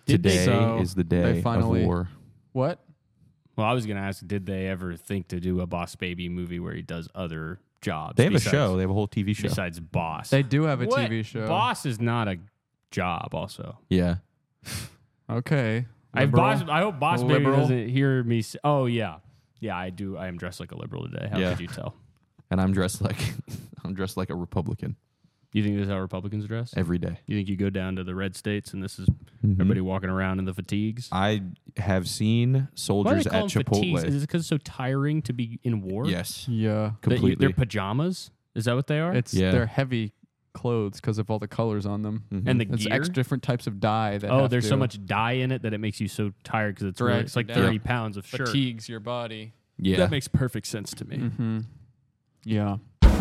Today is the day of war. What? Well, I was going to ask, did they ever think to do a Boss Baby movie where he does other jobs? They have a show. They have a whole TV show. Besides Boss. They do have a What? TV show. Boss is not a job also. Yeah. Okay. I hope Boss Baby Liberal? doesn't hear me say, oh, yeah. Yeah, I do. I am dressed like a liberal today. How could you tell? And I'm dressed like a Republican You think this is how Republicans dress? every day. You think you go down to the red states and this is everybody walking around in the fatigues? I have seen Why do soldiers they call at them Chipotle. fatigues? Is it because it's so tiring to be in war? Yes. Yeah. Completely. They're pajamas? Is that what they are? They're heavy clothes because of all the colors on them. And the It's gear? extra different types of dye. That There's so much dye in it that it makes you so tired because it's Drags it's like you down. 30 pounds of shirt. fatigues your body. Yeah. That makes perfect sense to me. Mm-hmm. Yeah.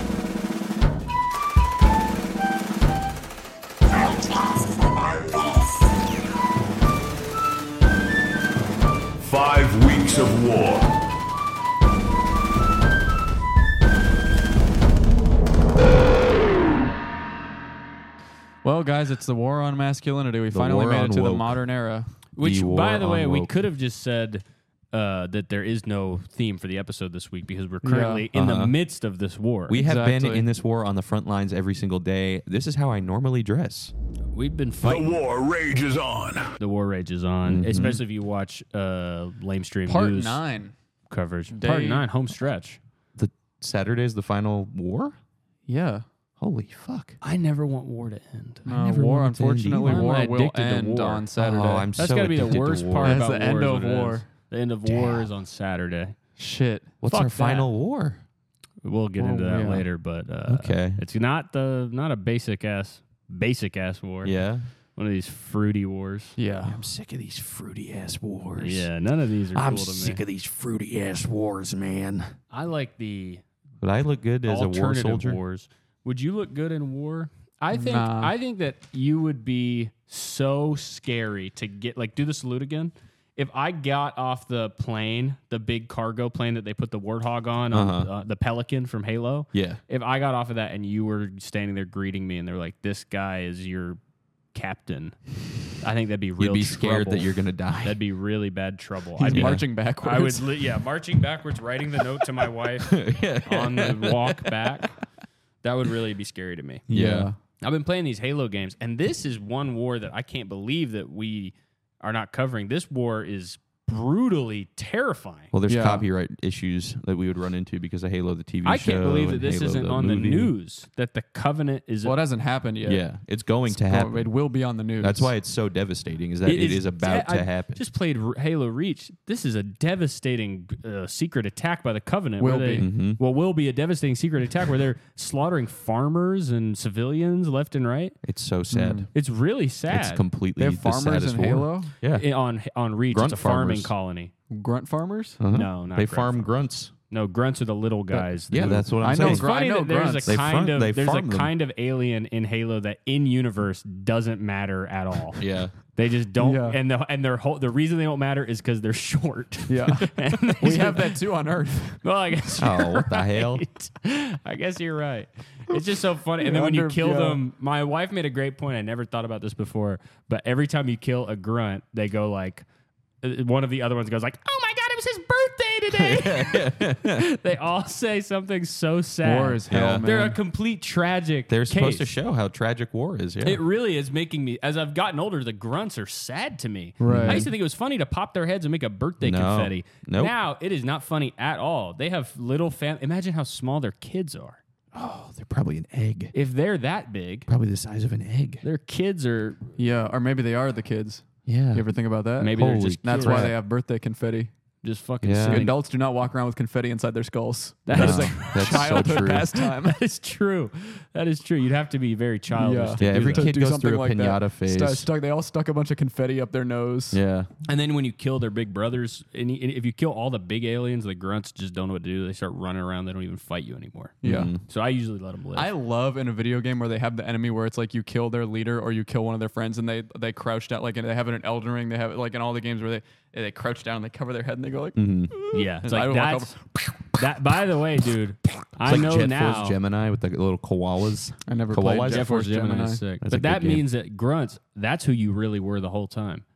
Five weeks of war. Well, guys, it's the war on masculinity. We finally war made on it to the woke. modern era. Which, war by the way, on we woke. could have just said that there is no theme for the episode this week because we're currently in the midst of this war. We have been Exactly. in this war on the front lines every single day. This is how I normally dress. We've been The fighting. war rages on. The war rages on, especially if you watch lamestream Part news 9. coverage. Day- Part 9, home stretch. The Saturday is the final war? Yeah. Holy fuck. I never want war to end. War, want it to end unfortunately, either. war Why am I will addicted to end war? on Saturday. Oh, I'm That's so got to be the addicted to worst war. part That's about the end war. is of what it war. is. The end of war is on Saturday. Shit. What's Fuck our that. final war? We'll get into that yeah. later, but Okay. it's not a basic ass war. Yeah. One of these fruity wars. Yeah. I'm sick of these fruity ass wars. Yeah, none of these are I'm cool to sick me. of these fruity ass wars, man. I like the But I look good as a war alternative soldier. wars. Would you look good in war? I think Nah. I think that you would be so scary to get do the salute again. If I got off the plane, the big cargo plane that they put the Warthog on the Pelican from Halo. Yeah. If I got off of that and you were standing there greeting me and they're like, "This guy is your captain," I think that'd be real. You'd be scared trouble. that you're going to die. That'd be really bad trouble. He's I'd be marching backwards. I would, marching backwards, writing the note to my wife on the walk back. That would really be scary to me. Yeah. I've been playing these Halo games, and this is one war that I can't believe that we are not covering. This war is brutally terrifying. Well, there's Yeah. copyright issues that we would run into because of Halo, the TV I show. can't believe that and this Halo, isn't the on the movie. news, that the Covenant is... Well, it hasn't happened yet. Yeah, it's going to happen. It will be on the news. That's why it's so devastating, is that it is about to happen. I just played Halo Reach. This is a devastating secret attack by the Covenant. Will where they, be. will be a devastating secret attack where they're slaughtering farmers and civilians left and right. It's so sad. It's really sad. It's completely They have the farmers saddest in war. Halo? Yeah. On Reach, Grunt it's a farming farmers. colony. Grunt farmers? Uh-huh. No, not They grunt farm farmers. grunts. No, grunts are the little guys. Yeah, who- that's what I'm I know saying. It's funny I know that there's grunts. a They kind farm- they of there's a farm them. kind of alien in Halo that in universe doesn't matter at all. Yeah. They just don't, Yeah. and their whole the reason they don't matter is because they're short. Yeah. And they we just- have that too on Earth. Well, I guess. Oh, you're what the hell? right. I guess you're right. It's just so funny. And then when you kill them, my wife made a great point. I never thought about this before, but every time you kill a grunt, they go like, one of the other ones goes like, "Oh my god, it was his birthday today." They all say something so sad. War is hell, Yeah. man. They're a complete tragic. They're supposed to case. show how tragic war is. Yeah. It really is making me, as I've gotten older, the grunts are sad to me. Right. I used to think it was funny to pop their heads and make a birthday No. confetti. Nope. Now it is not funny at all. They have little Imagine how small their kids are. Oh, they're probably an egg. If they're that big, Probably the size of an egg. their kids are Yeah, or maybe they are the kids. Yeah. You ever think about that? maybe they're Holy just That's kids. why they have birthday confetti. Just fucking Yeah. sitting. Adults do not walk around with confetti inside their skulls. That No, is that's so Childhood true. pastime. That is true. That is true. You'd have to be very childish. Yeah. to Yeah, do every that. kid do goes something through a like that. pinata phase. They all stuck a bunch of confetti up their nose. Yeah. And then when you kill their big brothers, and if you kill all the big aliens, the grunts just don't know what to do. They start running around. They don't even fight you anymore. Yeah. So I usually let them live. I love in a video game where they have the enemy where it's like you kill their leader or you kill one of their friends and they crouch down, like, and they have it in Elden Ring. They have it like in all the games where they crouch down and they cover their head and they go like, Yeah, it's I like would walk that's that. By the way, dude, I It's like know Jet now. Force Gemini with the little koalas. I never Koalas? played Jet Force Gemini Gemini. is sick, That's a but that good game. means that grunts. That's who you really were the whole time.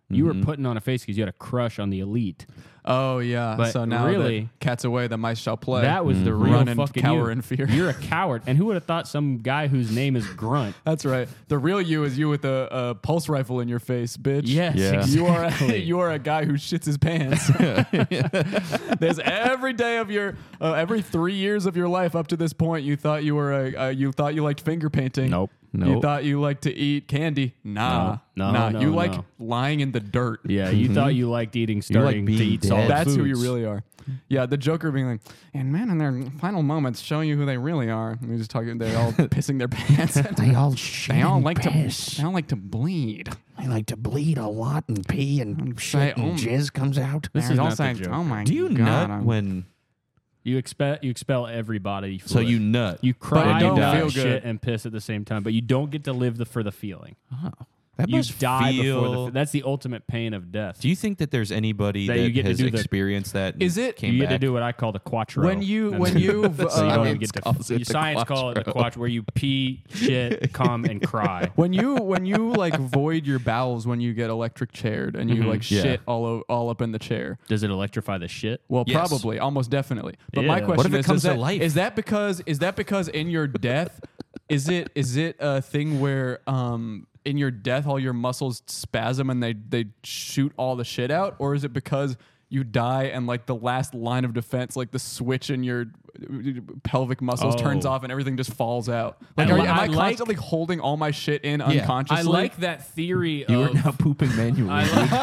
You were putting on a face because you had a crush on the elite. Oh yeah. But so now really, that cat's away, the mice shall play. That was the real Run and fucking cower you. in fear. You're a coward. And who would have thought some guy whose name is Grunt? That's right. The real you is you with a pulse rifle in your face, bitch. Yes, Yeah. exactly. You are a guy who shits his pants. There's every day of your every 3 years of your life up to this point, you thought you were you thought you liked finger painting. Nope. You thought you liked to eat candy. Nah. No, nah. no, You no. like lying in the dirt. Yeah, you thought you liked eating, starting to being eat dead. solid That's who you foods. really are. Yeah, the Joker being like, and man, in their final moments, showing you who they really are. And they're just talking. They're all pissing their pants. They all shit They all and like piss. to. They all like to bleed. They like to bleed a lot and pee and say, shit and jizz comes out. This They're is all not the saying, Joker. oh my Do you god. nut I'm- when? You expel everybody. So fluid. you nut. You cry, But it don't die, feel shit, good. and piss at the same time, but you don't get to live for the feeling. That You must die before feel. that's the ultimate pain of death. Do you think that there's anybody That that, you get to has do the- experienced that? and Is it- Came you get to back? do what I call the quattro. When you That's- you've so you don't even Science get calls to it the science call it the quattro. quattro, where you pee, shit, come, and cry. when you like void your bowels when you get electric chaired and you like Yeah. shit all up in the chair. Does it electrify the shit? Well, Yes. probably, almost definitely. But Yeah. my What question if it is, comes is to that, life? is that because in your death, is it a thing where in your death all your muscles spasm and they shoot all the shit out, or is it because you die and like the last line of defense, like the switch in your pelvic muscles turns off and everything just falls out? Like, am I constantly holding all my shit in unconsciously? I like that theory You are of now pooping manually.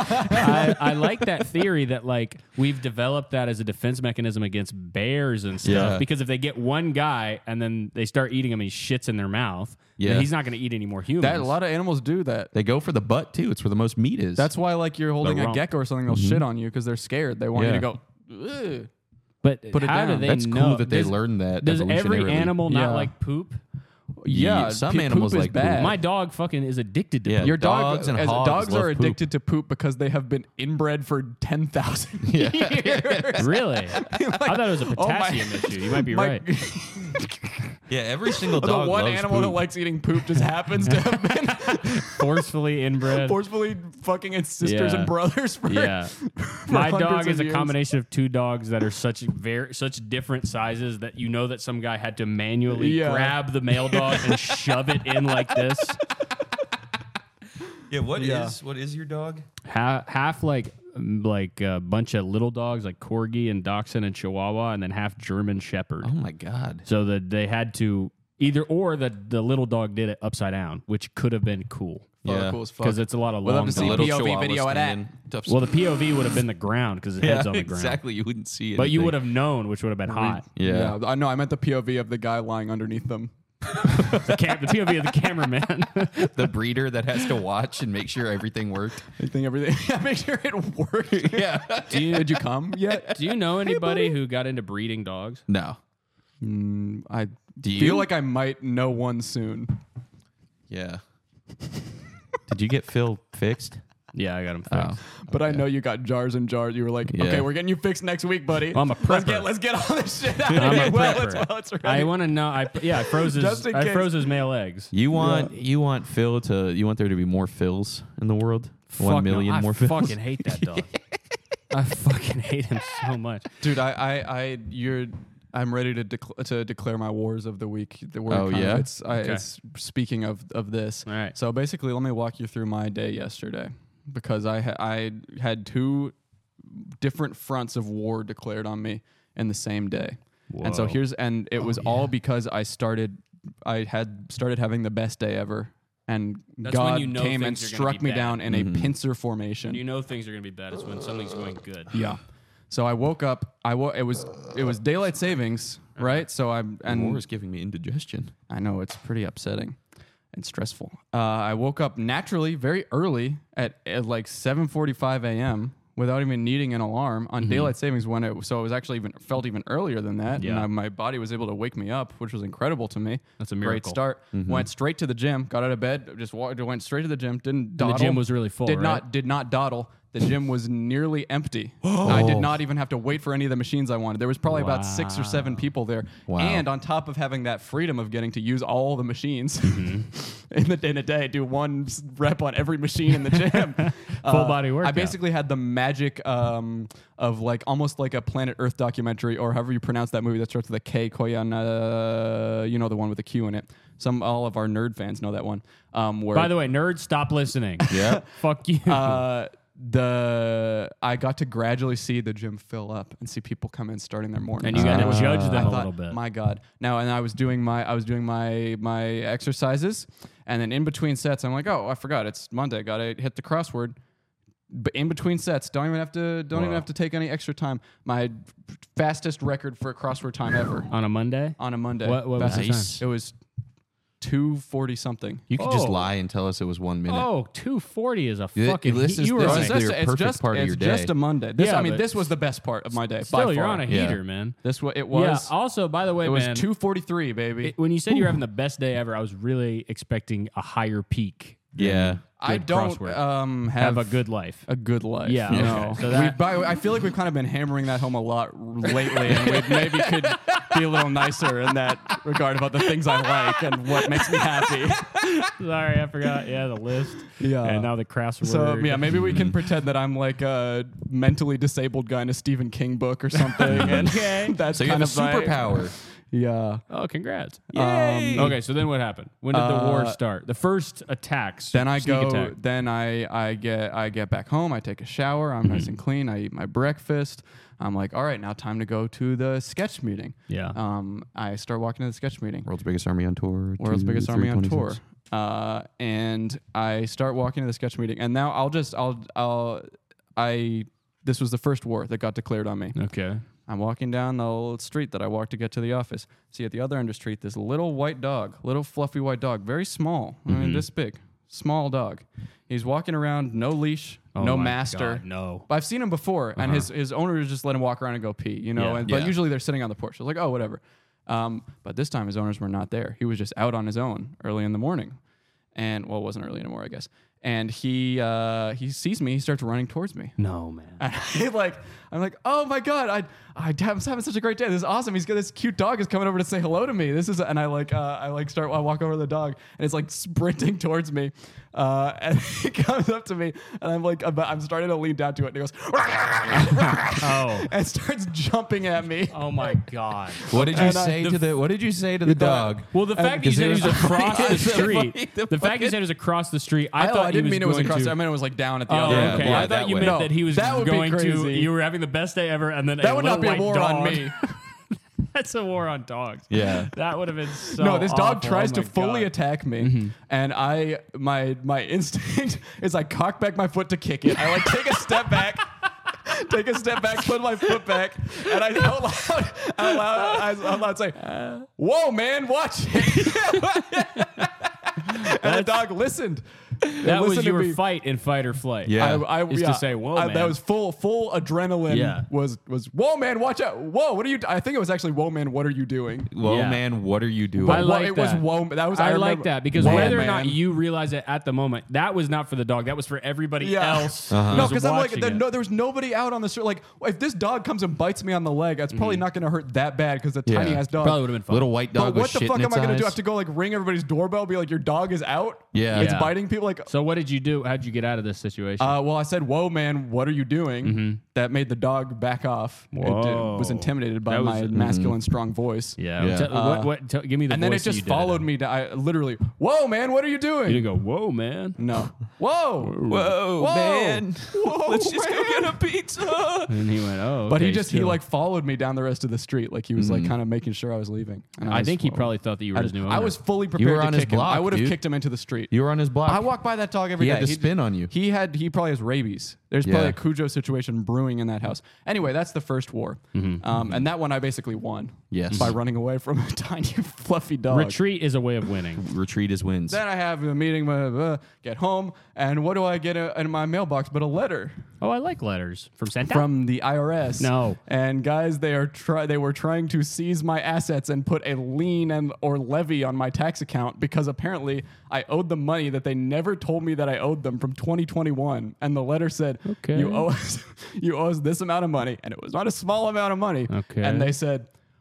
I like that theory that like we've developed that as a defense mechanism against bears and stuff. Yeah. Because if they get one guy and then they start eating him, and he shits in their mouth. Yeah. then he's not going to eat any more humans. that. A lot of animals do that. They go for the butt too. It's where the most meat is. That's why, like, you're holding a rump. gecko or something, they'll shit on you because they're scared. They want you Yeah. to go. Ugh. but Put it how do down. they That's know? cool that they does, learned that. Does every evolutionarily. animal not Yeah. like poop? Yeah, some poop animals is like poop. bad. My dog fucking is addicted to Yeah. poop. Your dog, Dogs and hogs dogs love are poop. addicted to poop because they have been inbred for 10,000 years. Really? I thought it was a potassium issue. You might be My- right. Yeah, every single The dog one loves animal that poop. likes eating poop just happens to have been Forcefully inbred. forcefully fucking its sisters Yeah. and brothers for Yeah. My hundreds dog of is a years. combination of two dogs that are such different sizes that you know that some guy had to manually Yeah. grab the male dog and shove it in like this. Yeah, what Yeah. is your dog? Half like a bunch of little dogs like Corgi and Dachshund and Chihuahua, and then half German Shepherd. Oh my god. So that they had to either or the little dog did it upside down, which could have been cool. Yeah. cool as fuck. Because it's a lot of We'll have long to see The dogs. little POV Chihuahua video of that. standing. Well, the POV would have been the ground because his head's on the ground. exactly. You wouldn't see it. But you would have known, which would have been hot. Yeah. I know. I meant the POV of the guy lying underneath them. The POV of the cameraman. The breeder that has to watch and make sure everything worked. Everything. Yeah, make sure it worked. Yeah. Did you come yet? Do you know anybody who got into breeding dogs? No. I Do you? feel like I might know one soon. Yeah. Did you get Phil fixed? Yeah, I got him Oh. fixed. But I know you got jars and jars. You were like, Yeah. okay, we're getting you fixed next week, buddy. I'm a prepper. Let's get all this shit out I'm of a here. Well, prepper. it's ready. I want to know. I froze Just his. in I case. froze his male eggs. You want you want Phil to you want there to be more Phils in the world? Fuck 1 no, million more I Phils. fucking hate that dog. I fucking hate him so much. Dude, I'm ready to declare my wars of the week. Oh, yeah? It's speaking of this. All right. So basically, let me walk you through my day yesterday because I had two different fronts of war declared on me in the same day. And so Whoa. it was all because I had started having the best day ever, and That's when God you know came and things are gonna struck be me bad. down in a pincer formation. You know things are gonna be bad. It's when something's going good. Yeah. So I woke up. It was daylight savings, right? So War is giving me indigestion. I know it's pretty upsetting and stressful. I woke up naturally very early at like 7:45 a.m. without even needing an alarm on daylight savings so it was actually felt even earlier than that. Yeah. And my body was able to wake me up, which was incredible to me. That's a Great miracle. start. Went straight to the gym, got out of bed, just went straight to the gym, didn't And dawdle. the gym was really full. did right? not dawdle. the gym was nearly empty. I did not even have to wait for any of the machines I wanted. There was probably about 6 or 7 people there. Wow. And on top of having that freedom of getting to use all the machines in a day, do one rep on every machine in the gym. Full body workout. I basically had the magic of like almost like a Planet Earth documentary, or however you pronounce that movie that starts with a K, Koyan, you know, the one with a Q in it. All of our nerd fans know that one. Where By the way, nerds, stop listening. Yeah. Fuck you. I got to gradually see the gym fill up and see people come in starting their morning. And you got to Uh, judge them I a thought, little bit. my God. Now, and I was doing my exercises, and then in between sets, I'm like, oh, I forgot it's Monday. Got to hit the crossword. But in between sets, don't even have to take any extra time. My fastest record for a crossword time ever On a Monday? on a Monday. What was the Nice. time? It was 2:40 something. You could just Oh. lie and tell us it was 1 minute. Oh, 240 is a Yeah, fucking... this is- you were this on is a- clear. perfect part of your It's just day. a Monday. This, Yeah, I mean, but this was the best part of my day. Still, by you're far. on a Yeah. heater, man. This it was. Yeah, also, by the way, It was man, 2:43, baby. when you said you're having the best day ever, I was really expecting a higher peak. than Yeah. I good don't crossword. have a good life. a good life. Yeah, no. okay. So that- I feel like we've kind of been hammering that home a lot lately, and we maybe could be a little nicer in that regard about the things I like and what makes me happy. Sorry, I forgot. Yeah, the list. Yeah. And now the crossword. So yeah, maybe we can pretend that I'm like a mentally disabled guy in a Stephen King book or something. And Okay. that's So you kind have a of my- superpower. Yeah. Oh, congrats. Yay! Okay, so then what happened? When did the war start? The first attacks. Then I sneak go. attack. Then I get back home. I take a shower. I'm nice and clean. I eat my breakfast. I'm like, all right, now time to go to the sketch meeting. Yeah. I start walking to the sketch meeting. World's biggest army on tour. World's biggest army on tour. 326. And I start walking to the sketch meeting. And now this was the first war that got declared on me. Okay. I'm walking down the old street that I walked to get to the office. See at the other end of the street, this little white dog, little fluffy white dog, very small. I mean, this big, small dog. He's walking around, no leash, Oh no my master. God, no. But I've seen him before, and his owner just let him walk around and go pee, you know. Yeah. But Yeah. usually they're sitting on the porch. I was like, oh, whatever. But this time his owners were not there. He was just out on his own early in the morning, and it wasn't early anymore, I guess. And he sees me. He starts running towards me. No, man. And I'm like, oh my God, I'm having such a great day. This is awesome. This cute dog is coming over to say hello to me. I walk over to the dog, and it's like sprinting towards me. And he comes up to me, and I'm starting to lean down to it, and he goes, Oh. and starts jumping at me. Oh my God. What did you And say the to the? What did you say to the dog? Well, the fact that you said it was across the street. The The fact you said it was across the street. I Oh, thought I didn't he mean it was going across. to- I meant it was like down at the Oh, other end. okay. Yeah, I thought that you way. meant No, that he was that would be going to. crazy. You were having the best day ever, and then That would not be a little war white on dog- me. That's a war on dogs. Yeah. That would have been so. No, this dog awful. tries Oh to my fully God. attack me, and my instinct is I cock back my foot to kick it. I take a step back, put my foot back, and I out loud say, "Whoa, man, watch it!" And the dog listened. That was listened to your me. fight in fight or flight. Yeah. Is to say, "Whoa, man." That was full adrenaline. Yeah. Was whoa, man, watch out! Whoa, what are you? I think it was actually whoa, man, what are you doing? Whoa, Yeah. man, what are you doing? I like it that. was whoa. That was I remember- like that because Whoa, whether or not man. you realize it at the moment, that was not for the dog. That was for everybody Yeah. else. Uh-huh. who No, was because I'm like, watching it. there was nobody out on the street. Like, if this dog comes and bites me on the leg, that's probably not going to hurt that bad because the Yeah. tiny ass dog. Probably would have been fun. Little white But dog what with the shit fuck in am its I going to do? I eyes. have to go ring everybody's doorbell, be like, your dog is out. Yeah. It's Yeah. biting people. Like, So what did you do? How'd you get out of this situation? well, I said, "Whoa, man, what are you doing?" That made the dog back off. It Whoa. was intimidated by That was- my masculine, strong voice. yeah. Yeah. Give me the And then it voice that you just did followed in. me. I literally, "Whoa, man, what are you doing?" You didn't go, whoa, man. No. Whoa. Whoa, Whoa. man. Whoa, Let's just go man. get a pizza. And he went, oh. But okay, he just still. followed me down the rest of the street. Like he was like kind of making sure I was leaving. And I was- think he probably thought that you were his new owner. I was fully prepared were to on kick his him. block, I would have dude. kicked him into the street. You were on his block. I walk by that dog every He day. had to spin on you. He probably has rabies. There's probably Yeah. a Cujo situation brewing in that house. Anyway, that's the first war. And that one I basically won. Yes. by running away from a tiny fluffy dog. Retreat is a way of winning. Retreat is wins. Then I have a meeting, get home, and what do I get in my mailbox but a letter Oh, I like letters from Santa. from the IRS? No. And guys, they were trying to seize my assets and put a lien or levy on my tax account because apparently I owed them money that they never told me that I owed them from 2021. And the letter said, Okay. you owe us this amount of money, and it was not a small amount of money. Okay. And they said,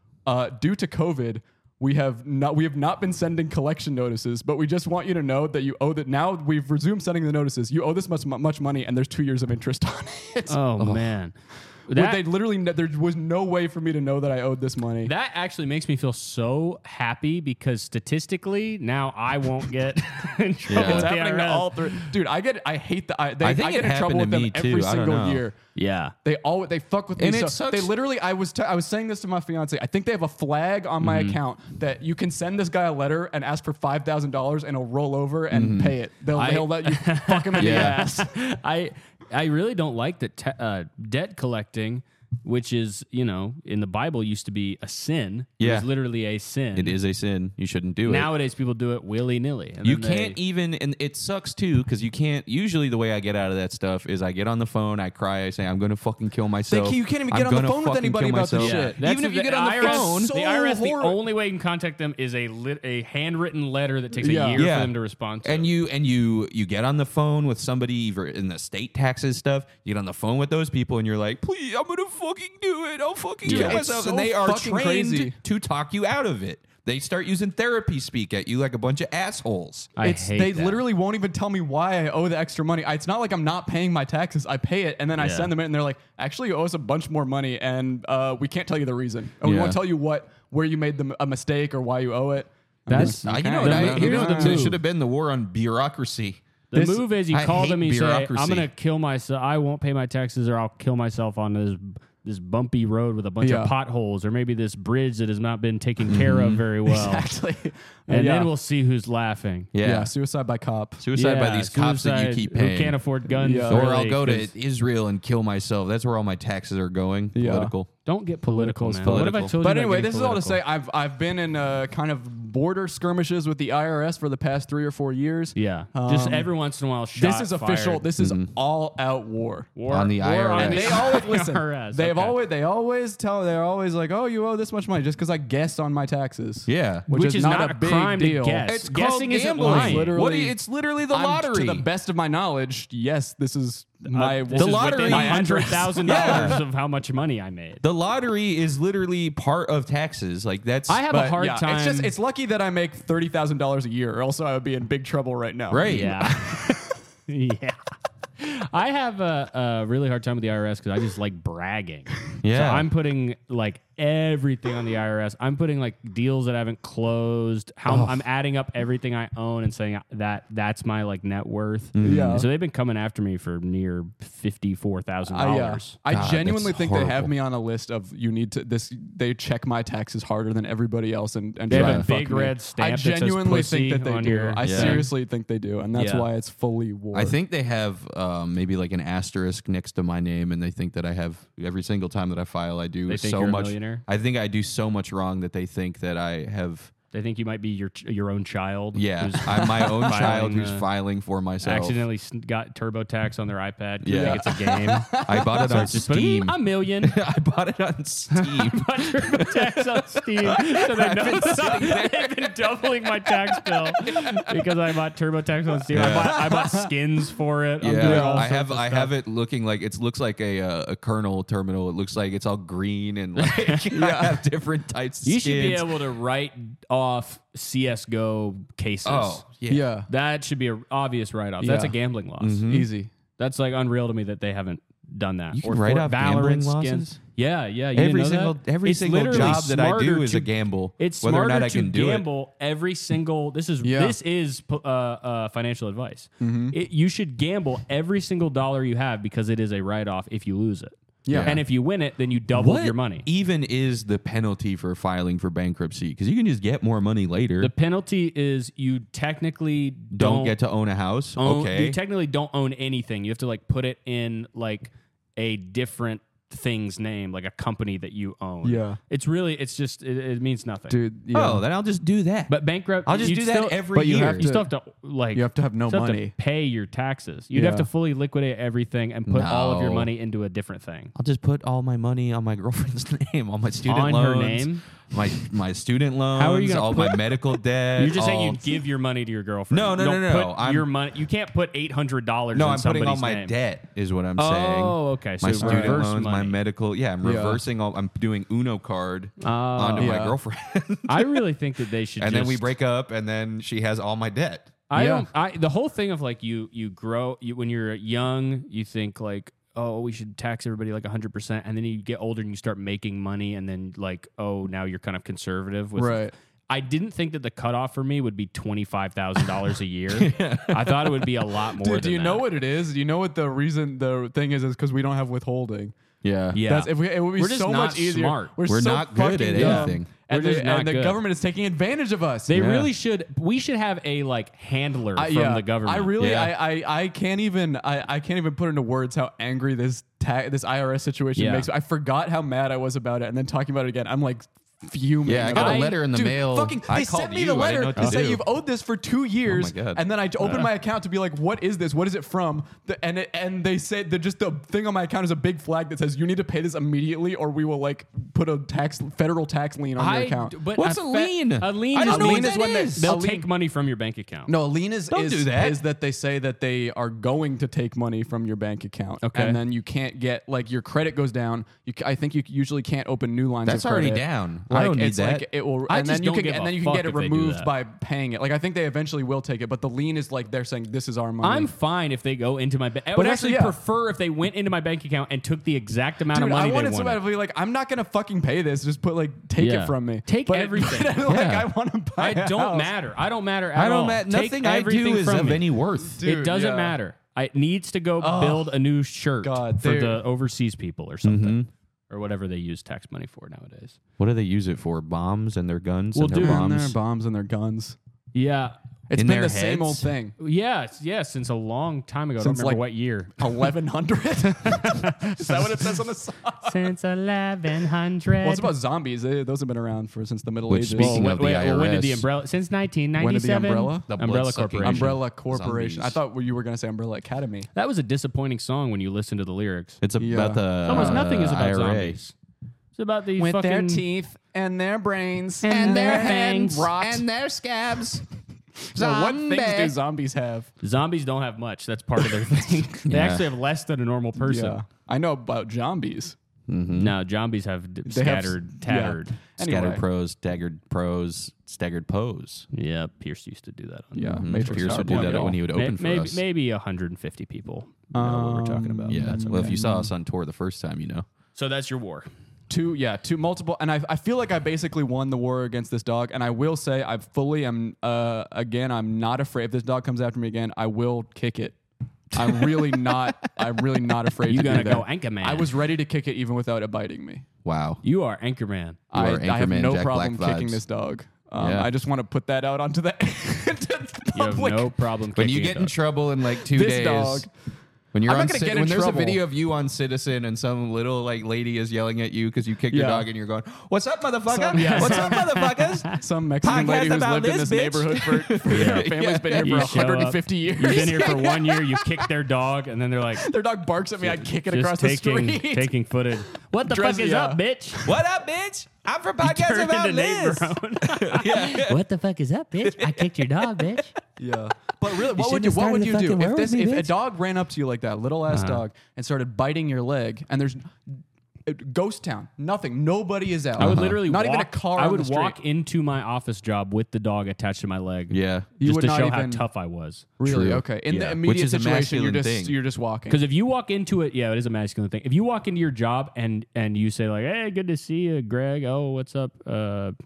due to COVID, we have not been sending collection notices, but we just want you to know that you owe that. Now we've resumed sending the notices. You owe this much money, and there's 2 years of interest on it. Oh, man. They literally there was no way for me to know that I owed this money. That actually makes me feel so happy because statistically now I won't get in trouble. Yeah. with It's the happening to IRS. all three. Dude, I hate the. I think get it in trouble happened with to them me, every too. I don't single know. year. Yeah. They fuck with me. And So it sucks. they literally, I was saying this to my fiance. I think they have a flag on my account that you can send this guy a letter and ask for $5,000 and he'll roll over and pay it. He'll let you fuck him in the ass. I really don't like that debt collecting, which is, in the Bible used to be a sin. It Yeah. was literally a sin. It is a sin. You shouldn't do it. Nowadays, people do it willy-nilly. And You then can't even, and it sucks too, because you can't. Usually, the way I get out of that stuff is I get on the phone, I cry, I say, I'm going to fucking kill myself. You can't even I'm get on the gonna phone with fucking anybody kill about this myself. shit. That's Even if you the get on the IRS, phone, the so IRS, the horrible. only way you can contact them is a handwritten letter that takes Yeah. a year Yeah. for them to respond to. And you get on the phone with somebody either in the state taxes stuff. You get on the phone with those people, and you're like, "Please, I'm gonna fucking do it. I'll fucking kill It's myself." so and they are fucking trained crazy. to talk you out of it. They start using therapy speak at you like a bunch of assholes. I hate They that. literally won't even tell me why I owe the extra money. It's not like I'm not paying my taxes. I pay it, and then I Yeah. send them it, and they're like, "Actually, you owe us a bunch more money, and we can't tell you the reason, and we Yeah. won't tell you where you made a mistake or why you owe it." That's You know Okay. what? Here's the It move. should have been the war on bureaucracy. The This- move is you I call hate them and you say, bureaucracy. I'm going to kill myself. I won't pay my taxes or I'll kill myself on this bumpy road with a bunch Yeah. of potholes or maybe this bridge that has not been taken care of very well. Exactly. And Yeah. then we'll see who's laughing. yeah, suicide by cop. Suicide by these cops that you suicide keep who paying. can't afford guns. Yeah. Or really, I'll go to 'cause Israel and kill myself. That's where all my taxes are going. Yeah. Political. Don't get political, man. political. What have I told you? But about anyway, getting this is all to political? say I've been in kind of border skirmishes with the IRS for the past 3 or 4 years. Yeah. Just every once in a while, This shots is official. fired. This is all out war. War On the war IRS. on And the they always listen. IRS, They're always like, "Oh, you owe this much money," just because I guessed on my taxes. Yeah. which is not a big crime deal. to guess. It's Guessing called isn't gambling. lying. Literally- It's literally the I'm- lottery. To the best of my knowledge, yes, this is my This The is lottery- within my $100,000 Yeah. of how much money I made. The lottery is literally part of taxes. Like that's I have But a hard yeah, time. It's lucky that I make $30,000 a year, or else I would be in big trouble right now. right. Yeah. Yeah. I have a really hard time with the IRS because I just like bragging. Yeah. So I'm putting like everything on the IRS. I'm putting like deals that I haven't closed. I'm adding up everything I own and saying that's my like net worth. Yeah. And so they've been coming after me for near $54,000. I God, genuinely that's think they have horrible. me on a list of you need to this. They check my taxes harder than everybody else, and They try have a and fuck big me. red stamp I that says genuinely pussy think that they on do. your- I Yeah. seriously think they do, and that's Yeah. why it's fully war. I think they have maybe like an asterisk next to my name, and they think that I have every single time that I file, I do They think so you're a much. millionaire? I think I do so much wrong that they think that I have. They think you might be your own child. Yeah, who's I'm my own child filing, who's filing for myself. accidentally got TurboTax on their iPad. 'Cause Yeah. they think it's a game. I bought it on Just put, Steam. a million. I bought it on Steam. Bought TurboTax on Steam. So they know they've been doubling my tax bill because I bought TurboTax on Steam. Yeah. I bought skins for it. I'm doing Yeah, all I sorts have of I stuff. have it looking like it looks like a kernel terminal. It looks like it's all green and like I have different types of You should be skins. able to write off CS:GO cases. Oh, yeah. yeah, That should be an obvious write-off. That's a Yeah. gambling loss. easy. That's like unreal to me that they haven't done that. You can write off gambling skins. losses? Yeah, yeah. You didn't Every know single that? every It's single literally job that I do smarter is to- a gamble. It's whether or smarter not I to can do it. gamble every single. This is Yeah. financial advice. You should gamble every single dollar you have because it is a write-off if you lose it. Yeah. And if you win it, then you double What your money. even is the penalty for filing for bankruptcy? Because you can just get more money later. The penalty is you technically don't get to own a house. own, Okay. You technically don't own anything. You have to like put it in like a different thing's name, like a company that you own. Yeah. It's just it means nothing. Dude. Yeah. Oh, then I'll just do that. But bankrupt, I'll just you'd do still- that every but you year. have You still have to like You have to have no still have to money. pay your taxes. You'd have Yeah. to fully liquidate everything and put all of your No. money into a different thing. I'll just put all my money on my girlfriend's name, all my student On her loans, name? my student loans, How are you gonna all put- my medical debt. You're just saying all- you give your money to your girlfriend. No, no, You no, don't no, put I'm- your money. You can't put $800. No, in I'm putting all somebody's my name. debt is what I'm saying. Oh, okay. So My student reverse loans, my money. medical. Yeah, I'm Yeah. reversing all. I'm doing Uno card Oh. onto my Yeah. girlfriend, I really think that they should. and just, then we break up, and then she has all my debt. Yeah. The whole thing of like you grow when you're young, you think like, oh, we should tax everybody like 100%, and then you get older and you start making money, and then like, oh, now you're kind of conservative with. Right. I didn't think that the cutoff for me would be $25,000 a year. I thought it would be a lot more. Dude, than do you know that. what it is? Do you know what the thing is because we don't have withholding. Yeah, Yeah. That's it would be We're just so not much easier. smart. We're so not good fucking at dumb. anything. And, We're just not the good. government is taking advantage of us. They Yeah. really should. We should have a like handler from Yeah. the government. I really, Yeah. I can't even, I can't even put into words how angry this IRS situation Yeah. makes me. I forgot how mad I was about it, and then talking about it again, I'm like fuming. Yeah, I got a about it. letter in the Dude, mail. Fucking, I they sent called me you. the I didn't letter know what to to say do. you've owed this for 2 years, God. and then I opened my account to be like, what is this? What is it from? And they said that just the thing on my account is a big flag that says you need to pay this immediately, or we will like put a federal tax lien on your account. But What's a lien? A lien I is don't know lien what is that when is. they'll A lien- take money from your bank account. No, a lien is Don't do that. is that they say that they are going to take money from your bank account. Okay. And then you can't get like your credit goes down. I think you usually can't open new lines That's of credit. already down. Like, I don't need it's that. Like it will, I and just then you don't can give and a then you fuck can get it if they do removed that. by paying it. Like I think they eventually will take it, but the lien is like they're saying this is our money. I'm fine if they go into my bank. I would But actually yeah. prefer if they went into my bank account and took the exact amount Dude, of money I wanted they somebody wanted. to be like, I'm not gonna fucking pay this. Just put like take Yeah. it from me. Take But everything. But, like Yeah. I want to buy. I a don't house. matter. I don't matter at I all. don't matter. Take Nothing I do everything is from of me. any worth. Dude, It doesn't yeah. matter. It needs to go build a new shirt God, for dude. the overseas people or something. Or whatever they use tax money for nowadays. What do they use it for? Bombs and their guns Well, and their dude, And bombs. their bombs and their guns. Yeah. It's In been their the same heads? old thing. Yeah, since a long time ago. I don't Since, remember like, what year. 1100. Is that what it says on the side? Since 1100. Well, it's about zombies. Those have been around since the Middle Which, Ages. speaking Well, of the when did the IRS, umbrella? Since When did 1997. the umbrella? The Umbrella blood-sucking Corporation. Umbrella Corporation. Zombies. I thought you were going to say Umbrella Academy. That was a disappointing song when you listen to the lyrics. It's Yeah. about the Almost nothing is about IRA. zombies. It's about the fucking teeth and their brains And their hands and their scabs. what things do zombies have? Zombies don't have much. That's part of their thing. They Yeah. actually have less than a normal person. Yeah, I know about zombies. No, zombies have They have scattered, tattered. Scattered Anyway. pros, staggered pros, staggered pose. Yeah, Pierce used to do that. On Yeah, Mhm. Matrix Pierce would do Starboy. that when he would open for maybe, us. maybe 150 people know what we're talking about. Yeah. That's Well, okay. if you saw us on tour the first time, you know. So that's your war. Two multiple, and I feel like I basically won the war against this dog. And I will say I fully am. Again, I'm not afraid. If this dog comes after me again, I will kick it. I'm really not. I'm really not afraid. You to gotta do that. go Anchorman. I was ready to kick it even without it biting me. Wow. You are Anchorman. You are I have Anchorman no Jack problem Black kicking vibes. this dog. Yeah. I just want to put that out onto the, into the You have public. no problem. When you kicking get a in dog. trouble in like 2 This days. dog. When you're I'm on not gonna get in when there's trouble. a video of you on Citizen and some little like lady is yelling at you because you kicked your Yeah. dog and you're going, "What's up, motherfucker? Some- What's up, motherfuckers?" Some Mexican Podcast lady who's about lived in this this, bitch. neighborhood for her family's been here You for show up, 150 years. You've been here for 1 year. You kick their dog, and then they're like, Their dog barks at me. I kick it just across the taking, street. taking footage. What the Dress- fuck is yeah. up, bitch? What up, bitch? I'm from Podcast Turn About into Nate Liz. Brown. What the fuck is up, bitch? I kicked your dog, bitch. Yeah, but really, what shouldn't would have started you the do fucking war if with me, if a bitch. dog ran up to you like that, little ass dog, and started biting your leg, and there's ghost town, nothing, nobody is out. I would literally not walk, even a car. I on would the street. walk into my office job with the dog attached to my leg. Yeah. You just would to not show how even- tough I was. Really? True. Okay. In Yeah. the Which immediate is a situation, you're masculine thing. just walking. Because if you walk into it, yeah, it is a masculine thing. If you walk into your job and you say like, "Hey, good to see you, Greg. Oh, what's up,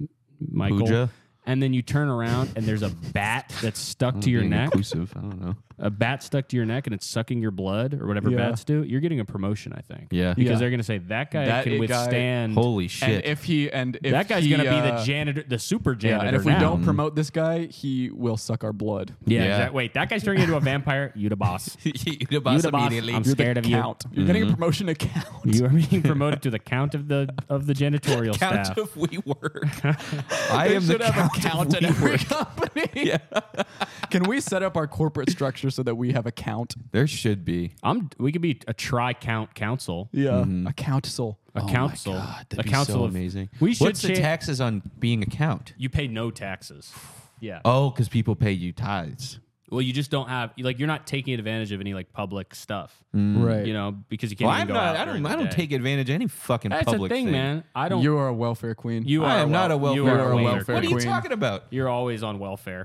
Michael?" Pooja? And then you turn around and there's a bat that's stuck to your neck. Inclusive. I don't know. a bat stuck to your neck and it's sucking your blood or whatever Yeah. bats do, you're getting a promotion, I think. Yeah. Because Yeah. they're going to say that guy That can guy- withstand. Holy shit. And if that guy's he, going to be the janitor, the super Yeah, janitor. and if we now. don't promote this guy, he will suck our blood. Yeah, Yeah. exactly. Wait, that guy's turning into a vampire. You the boss. You the boss You the boss. immediately. I'm You're scared the of you. count. You're getting a promotion to count. You are being promoted to the count of the janitorial Count staff. of WeWork. I They am the should have a count count of at every WeWork. company. Can we set up our corporate structure so that we have a count? There should be. We could be a tri-count council. Yeah, a council. A council. God, a that'd be council so of, amazing. We should What's the taxes on being a count? You pay no taxes. Yeah. Oh, because people pay you tithes. Well, you just don't have you're not taking advantage of any like public stuff. Right. You know, because you can't Well, even I'm go not. out I during don't. I the don't day. take advantage of any fucking That's public the thing, man. I don't. You are a welfare queen. You I are am not a welfare. You are a queen. welfare What are you queen. talking about? You're always on welfare.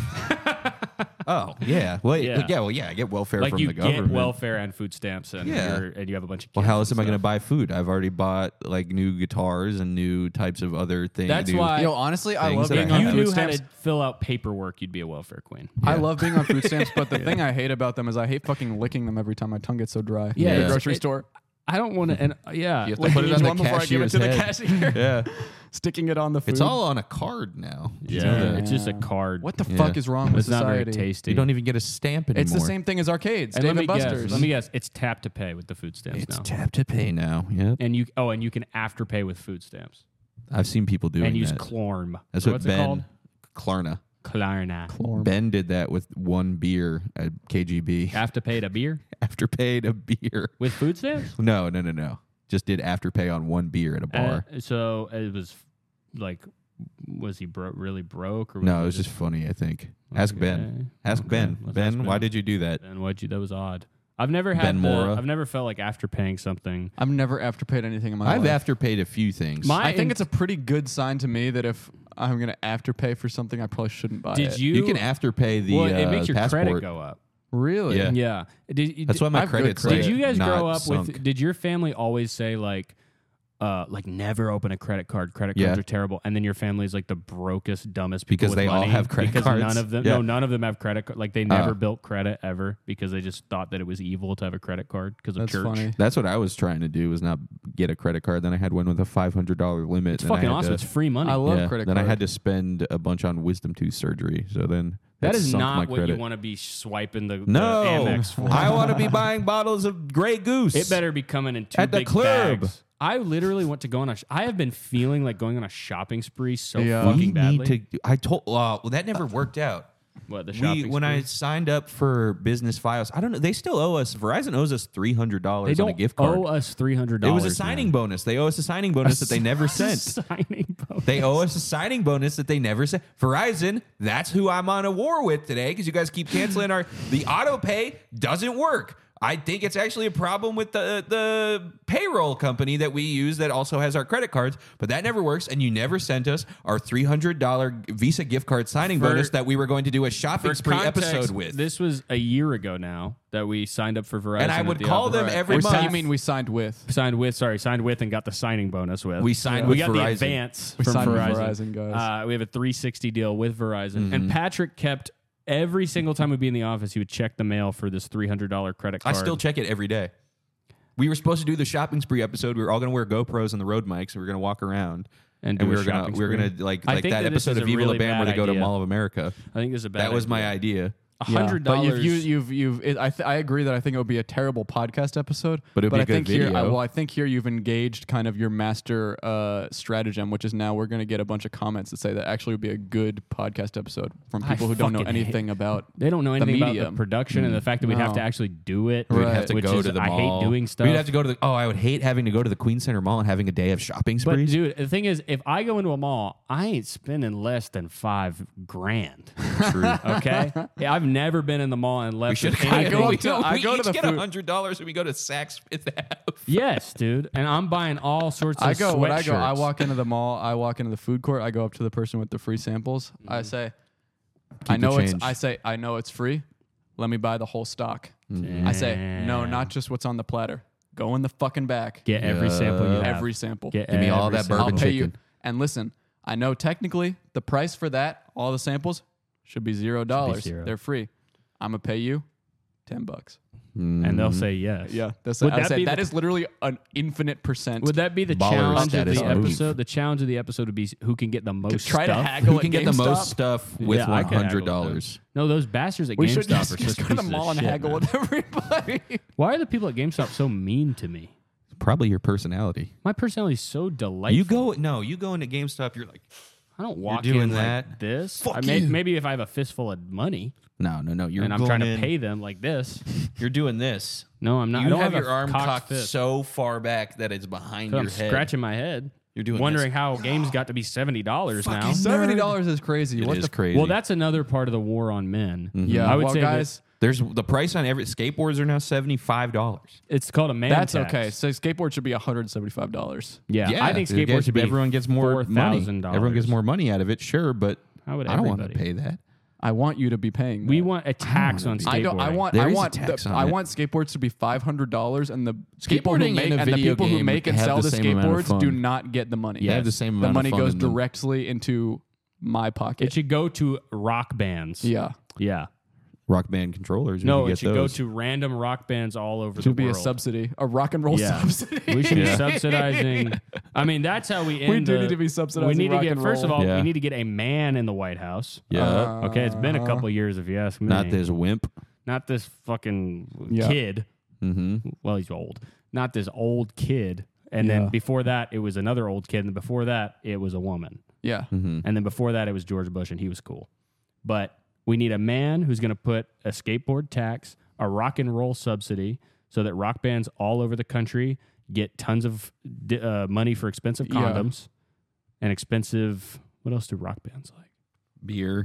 Oh, yeah. Well, Yeah. yeah. Well, yeah. I get welfare Like from you the get government. welfare and food stamps, and Yeah. and you have a bunch of. Well, kids how and else am I going to stuff. buy food? I've already bought like new guitars and new types of other things. That's new- why- Yo, honestly, I Things love that being I on You have. food knew how stamps. to fill out paperwork. You'd be a welfare queen. I love being on food stamps, but the thing I hate about them is I hate fucking licking them every time my tongue gets so dry. Yeah, At the it's- grocery it- store. I don't want to. And yeah, You have to Licking put it each on the one before I give it cashier's to the head. cashier. Yeah. Sticking it on the food. It's all on a card now. yeah, it's just a card. What the Yeah. fuck is wrong with It's not very society? tasty. You don't even get a stamp anymore. It's the same thing as arcades, And Dave let and me guess. Buster's. Let me guess. It's tap to pay with the food stamps It's now. tap to pay now. Yep. And you can afterpay with food stamps I've seen people doing and use that. Clorm. That's So what what's it called? Ben Klarna. Klarna. Ben did that with one beer at KGB. Have to pay a beer Afterpaid a beer. with food stamps. No. Just did afterpay on one beer at a bar. So it was like, was he really broke? Or was No, it was just funny, I think. Ask Ben. Ask Ben. Let's Ben, ask why Ben. did you do that? And that was odd. I've never had. Ben Mora. I've never felt like afterpaying something. I've never afterpaid anything in my I've life. afterpaid a few things. I think it's a pretty good sign to me that if I'm going to afterpay for something, I probably shouldn't buy it. Did you? you can afterpay the Well, it makes your passport. credit go up. Really? Yeah. Yeah. That's why my I have good credit's credit. like Did you guys not grow up sunk. with? Did your family always say like never open a credit card? Credit Yeah. cards are terrible. And then your family's like the brokest, dumbest people Because with they all money have credit because cards? None of them. Yeah. No, none of them have credit. Like they never Oh. built credit ever because they just thought that it was evil to have a credit card because of That's church. funny. That's what I was trying to do, was not get a credit card. Then I had one with a $500 limit. It's and I fucking had awesome. to- It's free money. I love yeah, credit then card. I had to spend a bunch on wisdom tooth surgery. So then that is sunk my not what credit. you want to be swiping the No, Amex for. I want to be buying bottles of Grey Goose. It better be coming in two At the big club. bags. I literally want to go on I have been feeling like going on a shopping spree so Yeah. We fucking badly. need to. I told. Well, that never worked out. What the shopping When I spree? signed up for Business Files, I don't know. They still owe us. Verizon owes us $300 They on a don't gift card. owe us $300. It was a signing bonus. They owe us a signing bonus that they never sent. Signing bonus. They owe us a signing bonus that they never sent. Verizon, that's who I'm on a war with today because you guys keep canceling the auto pay doesn't work. I think it's actually a problem with the payroll company that we use that also has our credit cards, but that never works. And you never sent us our $300 Visa gift card signing bonus that we were going to do a shopping For spree context, episode with. This was a year ago now that we signed up for Verizon. And I at would the call office. them every We month. you mean we signed with? Signed with and got the signing bonus with. We signed we with got the Verizon. advance We from signed with Verizon. Verizon, guys. We have a 360 deal with Verizon. Mm-hmm. And Patrick kept every single time we'd be in the office, he would check the mail for this $300 credit I card. still check it every day. We were supposed to do the shopping spree episode. We were all going to wear GoPros and the road mics, and we were going to walk around. And And do we a were gonna shopping like I think that that this episode is of a Viva really La Bam where they bad go to idea. Mall of America. I think this is a bad That was idea. my idea. $100. But I agree that I think it would be a terrible podcast episode. But it'd be I a good think here, video. I think here you've engaged kind of your master stratagem, which is now we're going to get a bunch of comments that say that actually would be a good podcast episode from people who don't know fucking anything about. They don't know anything about the medium. production and the fact that we'd have No. to actually do it. We'd Right. have to which go is, to the I mall. hate doing stuff. We'd have to go to the. Oh, I would hate having to go to the Queen Center Mall and having a day of shopping But sprees. dude, the thing is, if I go into a mall, I ain't spending less than $5,000. True. Okay, yeah, I've never been in the mall and We left should with I anything. go we, up to- I we go to each the get food- $100 when we go to Saks Fifth Ave. Yes, dude, and I'm buying all sorts of I go when I go. I sweatshirts. walk into the mall. I walk into the food court. I go up to the person with the free samples. I say, I the know it's. change. I say, I know it's free. Let me buy the whole stock. I say, no, not just what's on the platter. Go in the fucking back. Get every sample you have. Every sample. Get Give me all every that sample. bourbon I'll pay you. chicken. And listen, I know technically the price for that, all the samples, should be $0. zero. They're free. I'm gonna pay you $10. And they'll say yes. Yeah, that's Would I that said, be that the- is literally an infinite percent. Would that be the Baller challenge of status the move. episode? The challenge of the episode would be who can get the most try to stuff. haggle Who at can get the GameStop? most stuff with Yeah, I could haggle with $100? No, those bastards at We GameStop should just, are such go to the pieces mall of and shit, haggle man. with everybody. Why are the people at GameStop so mean to me? Probably your personality. My personality is so delightful. You go into GameStop. You're like, I don't walk doing in that? like this. Fuck I may, you. maybe if I have a fistful of money no. You're and I'm going trying to in, pay them like this. You're doing this. No, I'm not. I You don't have a your arm cocked cocked fist. so far back that it's behind I'm your head. scratching my head. You're doing wondering this. how games got to be $70 now. $70 is crazy. It What is the crazy. Well, that's another part of the war on men. Yeah, I would well, say guys, There's the price on every skateboards are now $75. it's called a man that's tax. okay. So skateboard should be $175. Yeah, I think skateboard should be everyone gets more money. $4,000. Everyone gets more money out of it, sure, but How would I don't want to everybody? pay that. I want you to be paying. We that. want a tax on skateboarding. I don't. There I is a want. tax on I it. want skateboards to be $500, and the Skateboarding in a video people who game make and have sell the the same amount of skateboards do fun. not get the money. They have the same The amount money of fun goes in them. directly into my pocket. It should go to rock bands. Yeah, Yeah. Rock Band controllers. No, you it get should those. go to random rock bands all over it the should be a world. subsidy, a rock and roll Yeah. subsidy. We should be subsidizing. I mean, that's how we end. We do the- need to be subsidizing We need to rock get and first of roll. all, Yeah. we need to get a man in the White House. Yeah, Okay, it's been a couple years if you ask me. not this wimp. Not this fucking Yeah. kid. Mm-hmm. Well, he's old. Not this old kid. And Yeah. then before that, it was another old kid. And before that, it was a woman. Yeah, Mm-hmm. And then before that, it was George Bush, and he was cool. But we need a man who's going to put a skateboard tax, a rock and roll subsidy, so that rock bands all over the country get tons of money for expensive Yeah. condoms and expensive. What else do rock bands like? Beer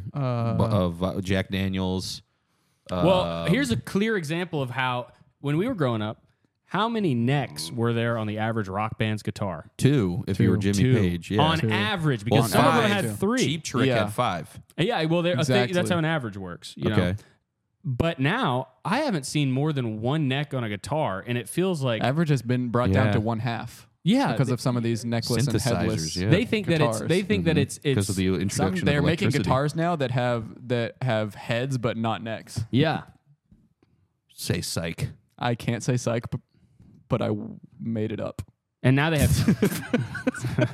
of Jack Daniels. Well, here's a clear example of how, when we were growing up, how many necks were there on the average rock band's guitar? 2 if you were Jimmy Two. Page. Yeah. On average, because Well, some of them 5. had 3. Cheap Trick Yeah. had 5. Yeah, well, Exactly. that's how an average works. You know? Okay. But now I haven't seen more than one neck on a guitar, and it feels like average has been brought down Yeah. to one half. Yeah, because they- of some of these necklace and Synthesizers, headless. yeah. they think that it's guitars. it's Because of the Some, introduction they're of making electricity. guitars now that have heads but not necks. yeah. Say psych. I can't say psych, but I made it up. And now they have.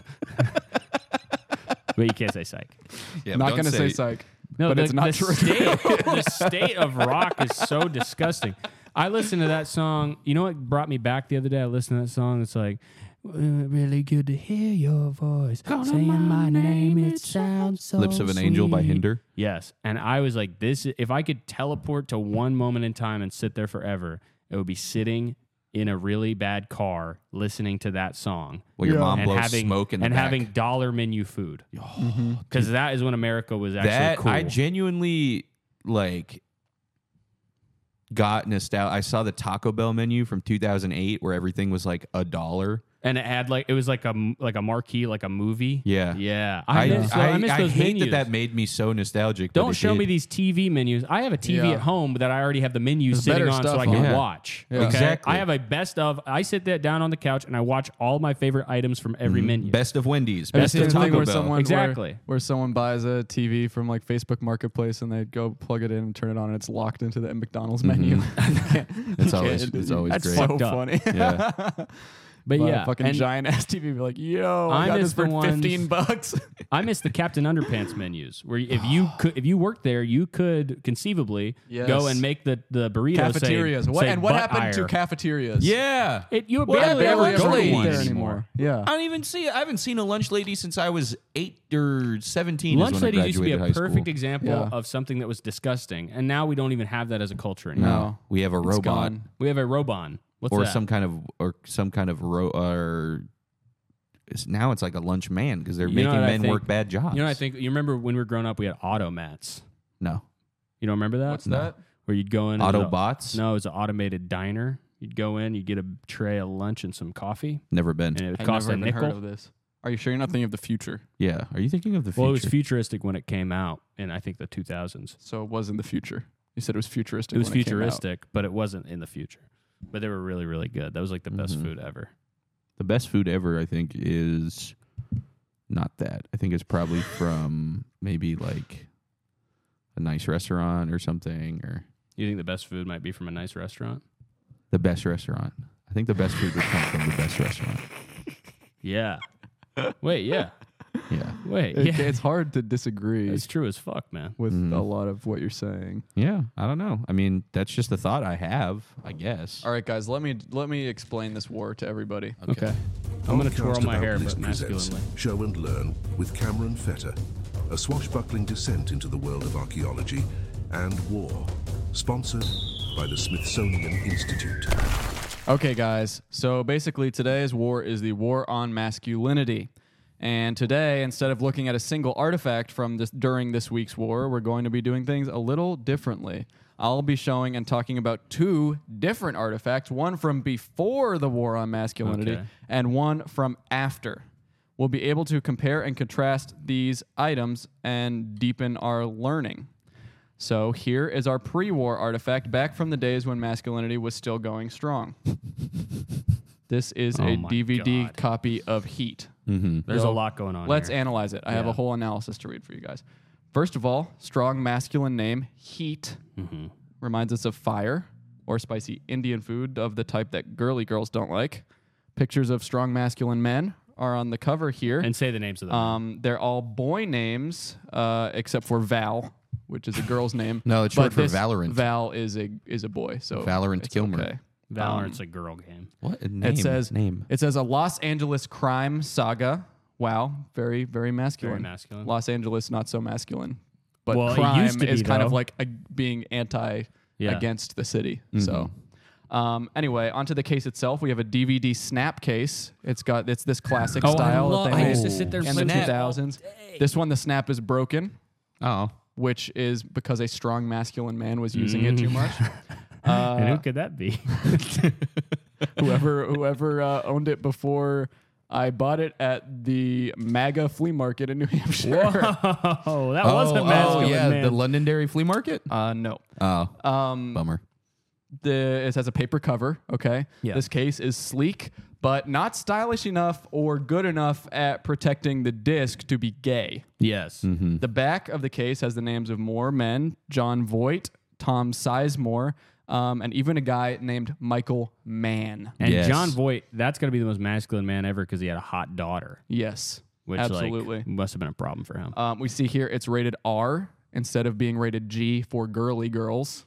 But you can't say psych. Yeah, Not don't going to say psych. No, but it's not the true. the state of rock is so disgusting. I listened to that song. You know what brought me back the other day? I listened to that song. It's like, really good to hear your voice saying my name. It sounds so Lips of an Angel by sweet. Hinder. Yes, and I was like, this. If I could teleport to one moment in time and sit there forever, it would be sitting in a really bad car listening to that song. Well, your mom and blows having smoke in the and back. having dollar menu food, because that is when America was actually That cool. I genuinely like got nostalgia. I saw the Taco Bell menu from 2008 where everything was like $1. And it had it was like a marquee, like a movie. Yeah. Yeah. I miss those hate menus. that made me so nostalgic. but Don't it show did. me these TV menus. I have a TV Yeah. at home that I already have the menu There's sitting better on so stuff I can on it. watch. Yeah. Okay? Exactly. I have a best of. I sit there down on the couch and I watch all my favorite items from every menu. Best of Wendy's. Have you Best seen of the thing Taco where Bell. someone Exactly. where someone buys a TV from like Facebook Marketplace and they go plug it in and turn it on and it's locked into the McDonald's menu. It's always it's always That's great. so Fucked up. funny. Yeah. But Buy a yeah, fucking and giant ass TV. Be like, yo, I I got miss this for the ones- $15. I miss the Captain Underpants menus where if you worked there, you could conceivably Yes. go and make the burrito Cafeterias. Say, What say and what butt happened to ire. cafeterias? Yeah. You What barely are ever lunch go to ladies one there anymore. Yeah. I don't even see. I haven't seen a lunch lady since I was 8 or 17. Lunch is when I ladies used to be a graduated high perfect school. example Yeah. of something that was disgusting, and now we don't even have that as a culture anymore. No. We have a It's robot gone. We have a Robon. What's or that? some kind of now it's like a lunch man because they're You know making what I men think? work bad jobs. You know, what I think you remember when we were growing up, we had automats. No. You don't remember that? What's that? Where you'd go in. it was a- Autobots? No, it was an automated diner. You'd go in, you'd get a tray of lunch and some coffee, Never been. and it would I've cost never a even heard nickel. of this. Are you sure you're not thinking of the future? Yeah. Are you thinking of the future? Well, it was futuristic when it came out in I think the 2000s. So it was in the future. You said it was futuristic. It was when came out. futuristic, but it wasn't in the future. But they were really, really good. That was like the best Mm-hmm. food ever. The best food ever, I think, is not that. I think it's probably from maybe like a nice restaurant or something. Or You think the best food might be from a nice restaurant? The best restaurant. I think the best food would come from the best restaurant. Yeah. Wait, yeah. Yeah. Wait, yeah. It's hard to disagree It's true as fuck, man. with a lot of what you're saying. Yeah. I don't know. I mean, that's just the thought I have, I guess. All right, guys, let me explain this war to everybody. Okay. I'm going to twirl Podcast my About hair, Bliss but presents masculinely. Show and Learn with Cameron Fetter, a swashbuckling descent into the world of archaeology and war, sponsored by the Smithsonian Institute. Okay, guys. So basically, today's war is the war on masculinity. And today, instead of looking at a single artifact from during this week's war, we're going to be doing things a little differently. I'll be showing and talking about 2 different artifacts, one from before the war on masculinity and one from after. We'll be able to compare and contrast these items and deepen our learning. So here is our pre-war artifact back from the days when masculinity was still going strong. This is a my DVD God. copy of Heat. There's a lot going on Let's here. analyze it. I have a whole analysis to read for you guys. First of all, strong masculine name, Heat, reminds us of fire or spicy Indian food of the type that girly girls don't like. Pictures of strong masculine men are on the cover here. And say the names of them. They're all boy names, except for Val, which is a girl's name. No, it's But short for this Valorant. Val is a boy, so Valorant it's Kilmer. okay. Valorant's a girl game. What a name. It says name. It says a Los Angeles crime saga. Wow, very very masculine. Very masculine. Los Angeles not so masculine, but Well, it crime used to is be, kind of though. like being anti Yeah. against the city. So. Anyway, onto the case itself. We have a DVD snap case. It's this classic Oh, style that they I made used to sit there in the snap 2000s. This one, the snap is broken, Oh. which is because a strong masculine man was using it too much. And who could that be? whoever owned it before I bought it at the MAGA flea market in New Hampshire. Oh, that was a masculine yeah, man. the Londonderry Flea Market? No. Oh. Bummer. It has a paper cover. Okay. Yeah. This case is sleek, but not stylish enough or good enough at protecting the disc to be gay. Yes. The back of the case has the names of more men: John Voight, Tom Sizemore, and even a guy named Michael Mann. And Yes. John Voight, that's going to be the most masculine man ever because he had a hot daughter, Yes. which Absolutely. like, must have been a problem for him. We see here it's rated R instead of being rated G for girly girls,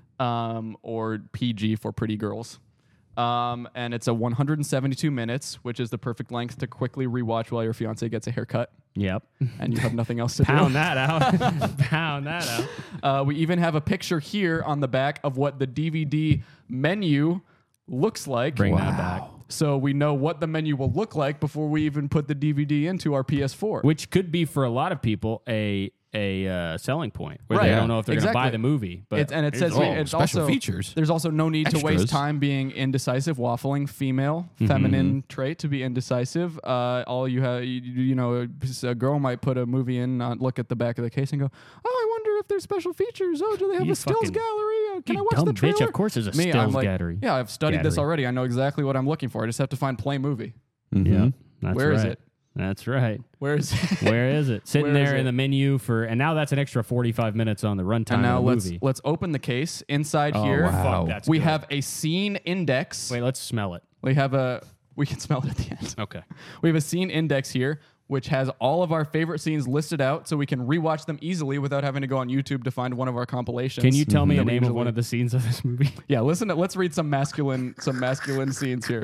or PG for pretty girls. And it's a 172 minutes, which is the perfect length to quickly rewatch while your fiance gets a haircut Yep. and you have nothing else to Pound do. that out. Pound that out. We even have a picture here on the back of what the DVD menu looks like. Bring that back. So we know what the menu will look like before we even put the DVD into our PS4. Which could be for a lot of people a selling point where Right. they Yeah. don't know if they're going to Exactly. buy the movie. But It says it's special also features. There's also no need to waste Extras. time being indecisive, waffling, female, feminine trait to be indecisive. All you have, you know, a girl might put a movie in, look at the back of the case and go, "Oh, I wonder if there's special features. Oh, do they have You a stills fucking- gallery? Can you I watch dumb the bitch. trailer?" Of course there's a Me, I'm stills like, gallery. Yeah, I've studied this Gallery. already. I know exactly what I'm looking for. I just have to find play movie. Yeah. That's Where is right. it? That's right. Where is it? Where is it? Sitting Where is there in it? the menu and now that's an extra 45 minutes on the runtime And now of the movie. let's open the case. Inside here, wow. Fuck, that's we good. have a scene index. Wait, let's smell it. We can smell it at the end. Okay. We have a scene index here, which has all of our favorite scenes listed out so we can rewatch them easily without having to go on YouTube to find one of our compilations. Can you tell me that a we name of usually- one of the scenes of this movie? Yeah, let's read some masculine scenes here.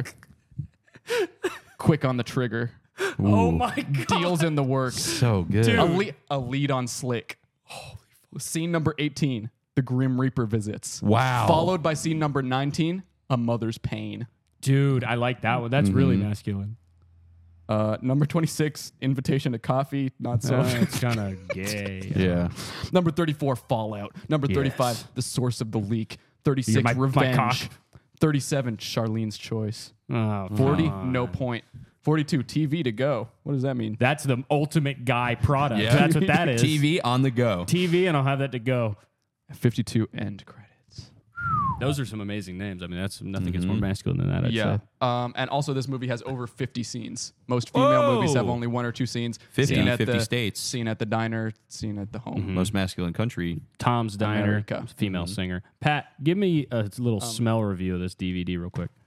Quick on the trigger. Oh my god. Deals in the works. So good. A lead on Slick. Scene number 18, the Grim Reaper visits. Wow. Followed by scene number 19, a mother's pain. Dude, I like that one. That's really masculine. Number 26, invitation to coffee. Not so. It's kind of gay. Yeah. Number 34, Fallout. Number 35, The Source of the Leak. 36, My Revenge. cock. 37, Charlene's Choice. Oh, 40, come on. No Point. 42, TV to go. What does that mean? That's the ultimate guy product. Yeah. That's what that is. TV on the go. TV, and I'll have that to go. 52, end credits. Those are some amazing names. I mean, that's nothing gets more masculine than that. I'd Yeah. say. And also, this movie has over 50 scenes. Most female movies have Whoa. only 1 or 2 scenes. 50, Scene at 50 the, states. Scene at the diner, scene at the home. Most masculine country. Tom's Diner, America. female singer. Pat, give me a little smell review of this DVD real quick.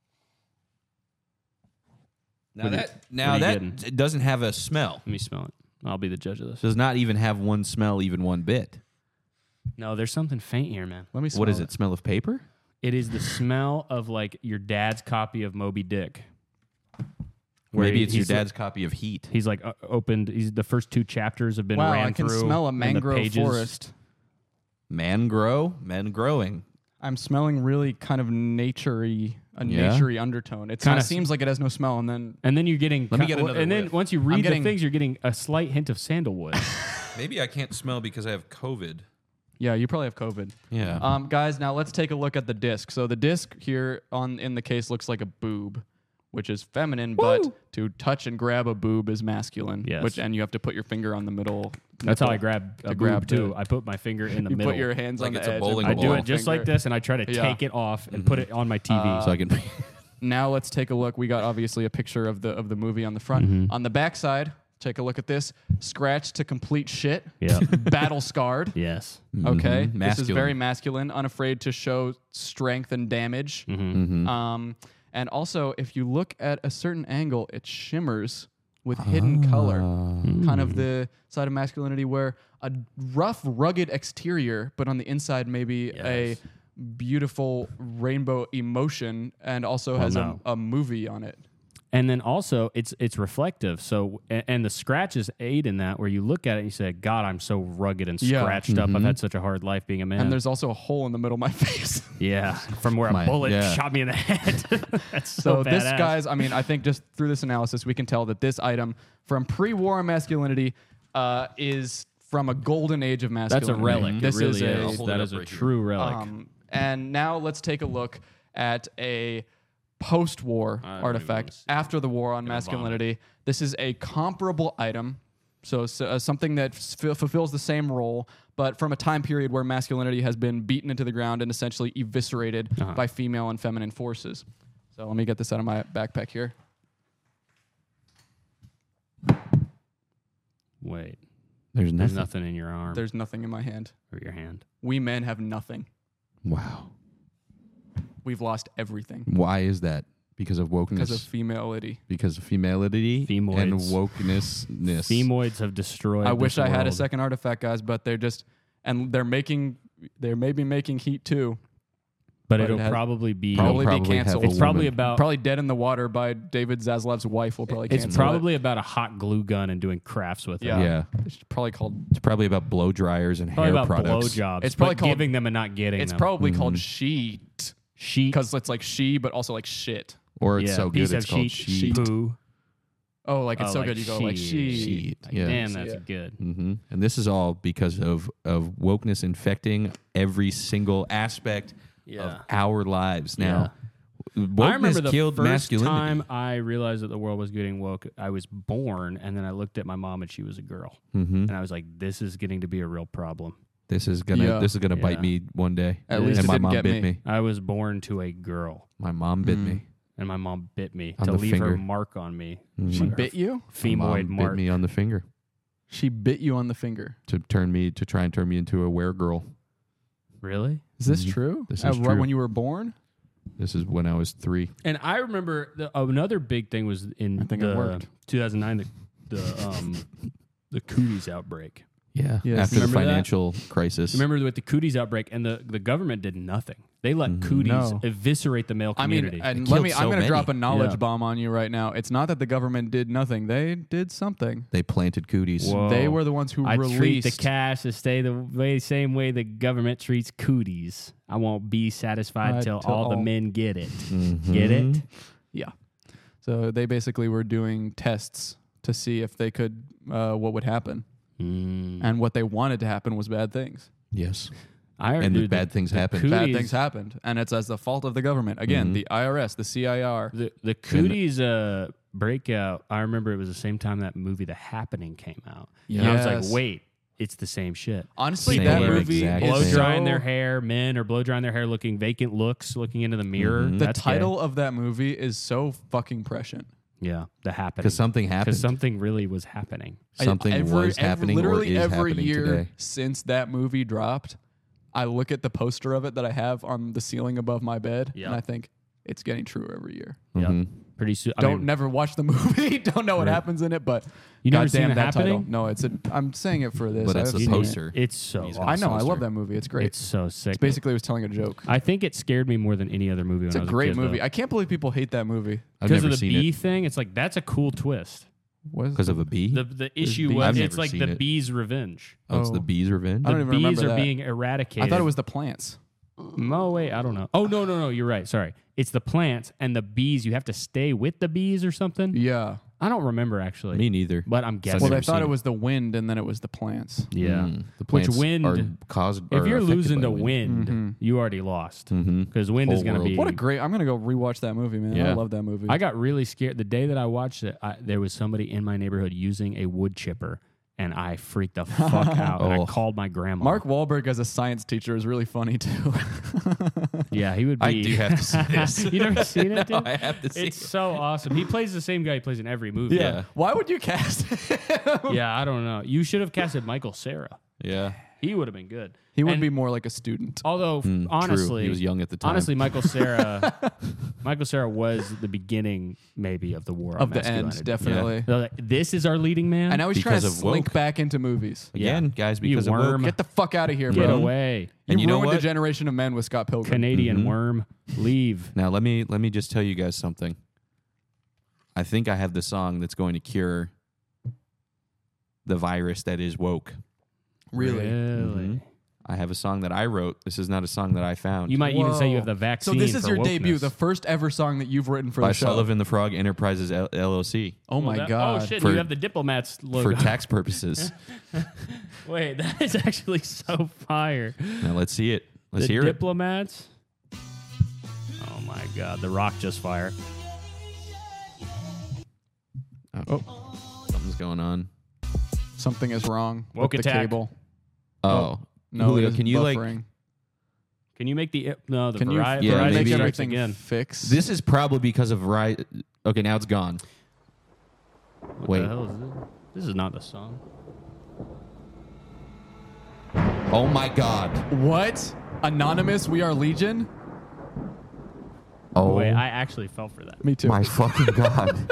Now What are you- that what are you that getting? it doesn't have a smell. Let me smell it. I'll be the judge of this. Does not even have one smell, even one bit. No, there's something faint here, man. Let me smell What is it? Smell of paper? It is the smell of like your dad's copy of Moby Dick. Where Maybe it's your he's dad's copy of Heat. He's like opened. He's the first 2 chapters have been Wow, ran I can through. smell a and the mangrove pages- forest. Men grow, men growing. I'm smelling really kind of naturey, a Yeah? naturey undertone. It kind Kinda of seems like it has no smell, and then And then you're getting. Let me get another And then whiff. once you read getting- the things, you're getting a slight hint of sandalwood. Maybe I can't smell because I have COVID. yeah, you probably have COVID. Yeah. Guys, now let's take a look at the disc. So the disc here in the case looks like a boob, which is feminine, but to touch and grab a boob is masculine. Yes. And you have to put your finger on the middle. That's how nipple I grab a to boob grab too. the- I put my finger in the You middle. put your hands Like on the it's a edge. bowling I and do pull it your just like finger. this, and I try to Yeah. take it off and put it on my TV. So I can. Now let's take a look. We got obviously a picture of the movie on the front. On the back side, take a look at this. Scratched to complete shit. Yeah. Battle scarred. Yes. Okay. This is Masculine. very masculine, unafraid to show strength and damage. And also, if you look at a certain angle, it shimmers with hidden color. Kind of the side of masculinity where a rough, rugged exterior, but on the inside, maybe a beautiful rainbow emotion, and also has no. a movie on it. And then also it's reflective. So and the scratches aid in that, where you look at it and you say, "God, I'm so rugged and Yeah. scratched up. I've had such a hard life being a man." And there's also a hole in the middle of my face. yeah, from where My- a bullet yeah. shot me in the head. That's So so this, badass. guys, I mean, I think just through this analysis, we can tell that this item from pre-war masculinity is from a golden age of That's masculinity. a relic. This it really is is. hold it That up is a right here. true relic. And now let's take a look at a post-war I don't even wanna artifact see after the war on Gonna masculinity. This is a comparable item, so something that fulfills the same role, but from a time period where masculinity has been beaten into the ground and essentially eviscerated by female and feminine forces. So let me get this out of my backpack here. Wait, There's there's nothing. nothing in your arm There's nothing in my hand. or your hand. We men have nothing. Wow. We've lost everything Why is that? Because of wokeness. because of femaility. Because of femality and Femoids. wokeness. Femoids have destroyed. I wish this I had a world. second artifact, guys, but they're maybe making Heat too. but but it'll it has- probably be. Probably be probably have canceled. a It's probably woman. about. Probably Dead in the Water by David Zaslav's wife will probably It's cancel probably about a hot glue gun and doing crafts with Yeah. it. Yeah. It's probably called. It's probably about blow dryers and Probably hair about products. blowjobs. It's probably but called- giving them and not getting It's them. probably called Sheet sheet. because it's like she, but also like shit. Or it's yeah, so piece good of it's called sheet, sheet. poo. Oh, like it's Oh, so like good. You go like sheet. sheet. Yeah. Damn, that's Yeah. good. And this is all because of wokeness infecting every single aspect of our lives. Now, wokeness I remember the killed first masculinity. time I realized that the world was getting woke. I was born, and then I looked at my mom, and she was a girl, and I was like, "This is getting to be a real problem." This is gonna Yeah. bite Yeah. me one day. At least and it my didn't mom get bit me. me. I was born to a girl, My mom bit me. and my mom bit me On to the leave her finger. mark on me. She bit you. My mom Femoid bit mark. me on the finger She bit you on the finger. to try and turn me into a weregirl. Really? Is this true? This is Right true. when you were born. This is when I was 3. And I remember another big thing was in think it worked. 2009, the cooties outbreak. Yeah. Yes. After the Remember that? financial crisis. Remember with the cooties outbreak, and the government did nothing. They let cooties No. eviscerate the male I mean, community. and killed I'm so going to many. drop a knowledge Yeah. bomb on you right now. It's not that the government did nothing; they did something. They planted cooties. Whoa. They were the ones who I treat the released. cash to stay the same way the government treats cooties. I won't be satisfied till all the men get it. Get it? Yeah. So they basically were doing tests to see if they could, what would happen, and what they wanted to happen was bad things. Yes. And the bad things happened. Bad things happened, and it's as the fault of the government. Again, the IRS, the CIR. The cooties breakout. I remember it was the same time that movie The Happening came out. And I was Yes. like, wait, it's the same shit. Honestly, Same that exact movie same. Blow is drying so- their hair, men are blow drying their hair, looking vacant looks, looking into the mirror. Mm-hmm. The That's title of that movie is so fucking prescient. gay. Yeah, the happening. Because something happened. Because something really was happening. Something was happening or literally is every happening year today. since that movie dropped, I look at the poster of it that I have on the ceiling above my bed, Yep. and I think it's getting truer every year. Mm-hmm. Yeah, pretty soon. Don't never watch the movie. Don't know what happens in it, but You never seen goddamn It that title. Happening? No, I'm saying it for this. But it's I've the seen it. poster. It's so He's awesome. I know. I poster. love that movie. It's great. It's so sick. It's basically it was telling a joke. I think it scared me more than any other movie. It's when a I was great kid, movie. though. I can't believe people hate that movie. I've Because never of the seen bee it. thing, it's like that's a cool twist. Because of a bee? The issue bees. was I've it's never like seen the it. bee's revenge. Oh, it's the Oh. bee's revenge? I don't The even remember bees are that. being eradicated. I thought it was the plants. Oh wait, I don't know. Oh no, you're right. Sorry, it's the plants and the bees. You have to stay with the bees or something. Yeah. I don't remember actually. Me neither. But I'm guessing. Well, I never thought seen it it. was the wind, and then it was the plants. Yeah. The Which plants wind? are caused. If are you're affected losing by to wind, Mm-hmm. you already lost. Mhm. Because wind Whole is going to world. be. What a great! I'm gonna go rewatch that movie, man. I Yeah. love that movie. I got really scared the day that I watched it. There was somebody in my neighborhood using a wood chipper, and I freaked the fuck out. And I Oh. called my grandma. Mark Wahlberg as a science teacher is really funny too. yeah, he would be. I do have to see this. You never seen it, dude? I have to see It's it. so awesome. He plays the same guy he plays in every movie. Yeah. Why would you cast him? Yeah, I don't know. You should have casted Michael Cera. Yeah. He would have been good. He would And be more like a student. Although, honestly, True. He was young at the time. Honestly, Michael Cera was the beginning, maybe, of the war on Of the end, masculinity. definitely. They're like, this is our leading man. And now he's Because trying to of slink woke. back into movies. Again, guys, You because of worm. woke. Get the fuck out of here, Get bro. away, And you know ruined what? a generation of men with Scott Pilgrim. Canadian worm. Leave. Now let me just tell you guys something. I think I have the song that's going to cure the virus that is woke. Really? Really? I have a song that I wrote. This is not a song that I found. You might even say you have the So vaccine. this is for your debut, wokeness. the first ever song that you've written for by the show. Sullivan the Frog Enterprises LLC Oh my god. Oh shit! For- you have the diplomats logo. for tax purposes. Wait, that is actually so fire. Now let's see it. Let's The hear it. diplomats. Oh my god! The Rock just fired. Oh, something's going on. Something is wrong Woke with the attack. cable. Oh, No, Julio, it is can you buffering. Can you make the the Can you Verizon Yeah, Verizon maybe- make strikes everything again? fix? this is probably because of right. Okay, now it's gone. What Wait. the hell is this? This is not the song. Oh my God. What? Anonymous, we are Legion? Oh Wait, I actually fell for that. Me too. my fucking God.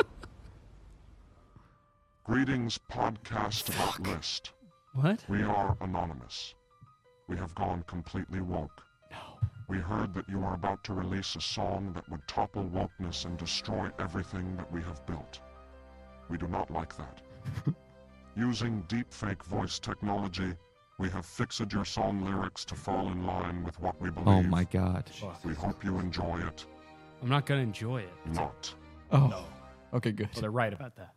Greetings, podcast about list. What? We are anonymous. We have gone completely woke. No. We heard that you are about to release a song that would topple wokeness and destroy everything that we have built. We do not like that. Using deepfake voice technology, we have fixed your song lyrics to fall in line with what we believe. Oh my God. We hope you enjoy it. I'm not gonna enjoy it. Not. Oh. Okay, good. Well, they're right about that.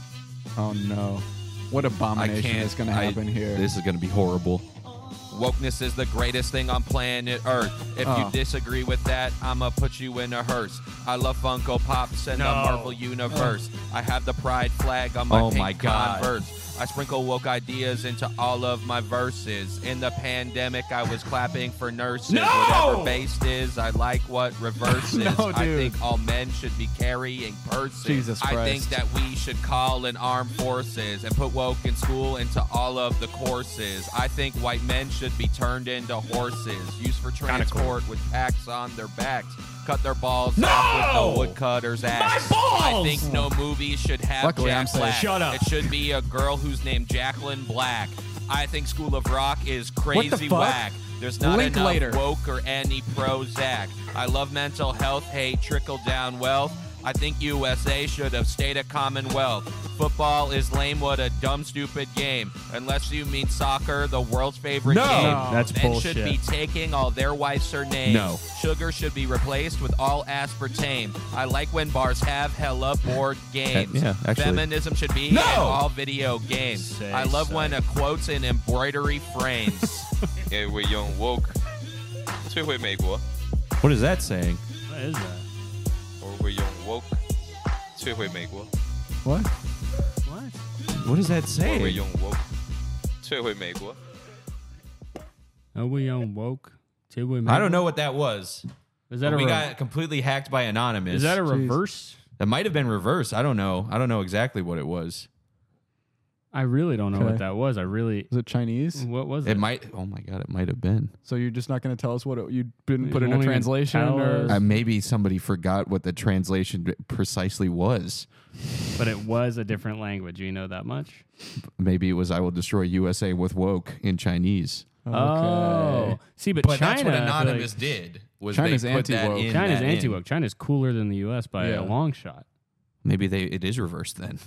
Oh no. What abomination is going to happen here? This is going to be horrible. Wokeness is the greatest thing on planet Earth. If you Oh. disagree with that, I'ma put you in a hearse. I love Funko Pops and the Marvel Universe. I have the pride flag on my pink Converse. I sprinkle woke ideas into all of my verses. In the pandemic, I was clapping for nurses. Whatever based is, I like what reverse is. No, I dude. think all men should be carrying purses. Jesus I think Christ. that we should call in armed forces and put woke in school into all of the courses. I think white men should be turned into horses, used for transport with packs on their backs. Cut their balls off with no woodcutter's axe. I think no movie should have Luckily, I'm Jack safe. Black. Shut up. It should be a girl who's named Jacqueline Black. I think School of Rock is crazy fuck? whack. There's not Link enough later. woke or any Prozac. I love mental health, hate trickle-down wealth. I think USA should have stayed a Commonwealth. Football is lame, what a dumb, stupid game. Unless you mean soccer, the world's favorite game. That's Men bullshit. should be taking all their wives' surnames. No. Sugar should be replaced with all aspartame. I like when bars have hella board games. Yeah, actually. Feminism should be in all video games. Say I love so. when a quote's in embroidery frames. 因为用 woke 摧毁美国， What is that saying? What is that? 我会用 woke 摧毁美国， What? What? What does that 我会 say? 用 woke 退回美国。 Are we on woke? Till we I don't know what that was. Is that We a got completely hacked by Anonymous. is that a reverse? That might have been reverse. I don't know. I don't know exactly what it was. I really don't know Okay. what that was. I really. Is it Chinese? What was it? It might. Oh my god! It might have been. So you're just not going to tell us what you didn't put You in a won't even translation? tell Or? us. Maybe somebody forgot what the translation precisely was. But it was a different language. You know that much? Maybe it was "I will destroy USA with woke" in Chinese. Oh, see, but China, that's what I feel like Anonymous did. Was China's they put that anti-woke. in? China's that in. anti-woke. China's cooler than the U.S. by Yeah. a long shot. Maybe it is reversed then.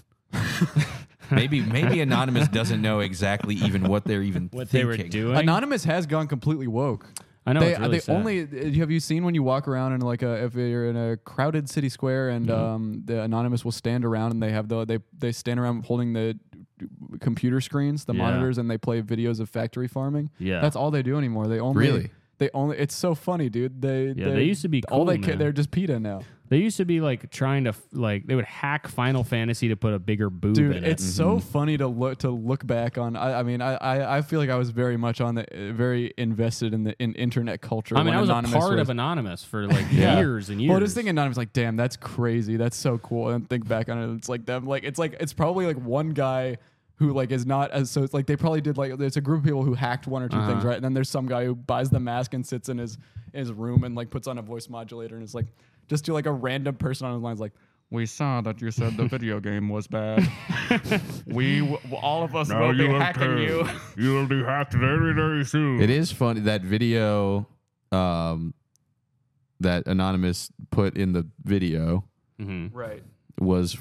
maybe Anonymous doesn't know exactly even what they're even What thinking. they were doing. Anonymous has gone completely woke. I know. They, it's really they sad. only have you seen when you walk around in like if you're in a crowded city square and the Anonymous will stand around and they have they stand around holding the computer screens, the Yeah. monitors, and they play videos of factory farming. Yeah. That's all they do anymore. They only Really? it's so funny, dude. They used to be all cool, they man. they're just PETA now. They used to be like trying to they would hack Final Fantasy to put a bigger boob Dude, in it's it. so funny to look back on. I feel like I was very much on the very invested in internet culture. I mean, when I was Anonymous a part was, of Anonymous for like Yeah. years and years. Well, just thinking Anonymous, like, damn, that's crazy. That's so cool. And think back on it, it's like them, like it's probably like one guy who like is not as so. It's like they probably did like there's a group of people who hacked one or two things, right? And then there's some guy who buys the mask and sits in his room and like puts on a voice modulator and is like just to like a random person on his lines like. We saw that you said the video game was bad. All of us will be hacking you. You will be hacked very, very soon. It is funny that video that Anonymous put in the video Right. was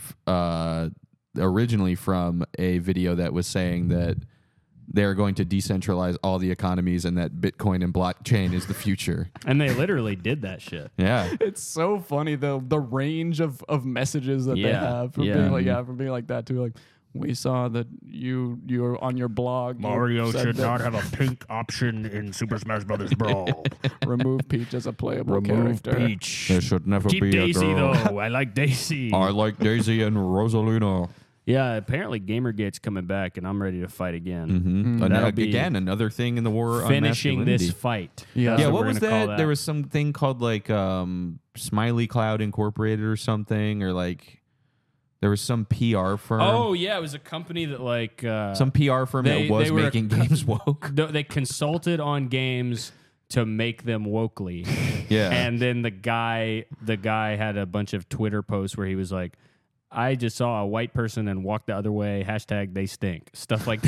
originally from a video that was saying that they're going to decentralize all the economies and that Bitcoin and blockchain is the future. And they literally did that shit. Yeah. It's so funny the range of messages that they Yeah, have from being like that too. Like we saw that you're on your blog. you Mario said should that not have a pink option in Super Smash Bros. Brawl. remove Peach as a playable character. Peach. There should never Keep be Daisy a girl. though. I like Daisy. I like Daisy and Rosalina. Yeah, apparently Gamergate's coming back, and I'm ready to fight again. Mm-hmm. That'll be Again, another thing in the war on Finishing masculinity. this fight. Yeah. That's Yeah, what what we're was gonna call that? There was something called like Smiley Cloud Incorporated or something, or like there was some PR firm. Oh yeah, it was a company that like Some PR firm they- that was they were a making games woke. they consulted on games to make them wokely. Yeah. And then the guy had a bunch of Twitter posts where he was like, I just saw a white person and walked the other way. # they stink. Stuff like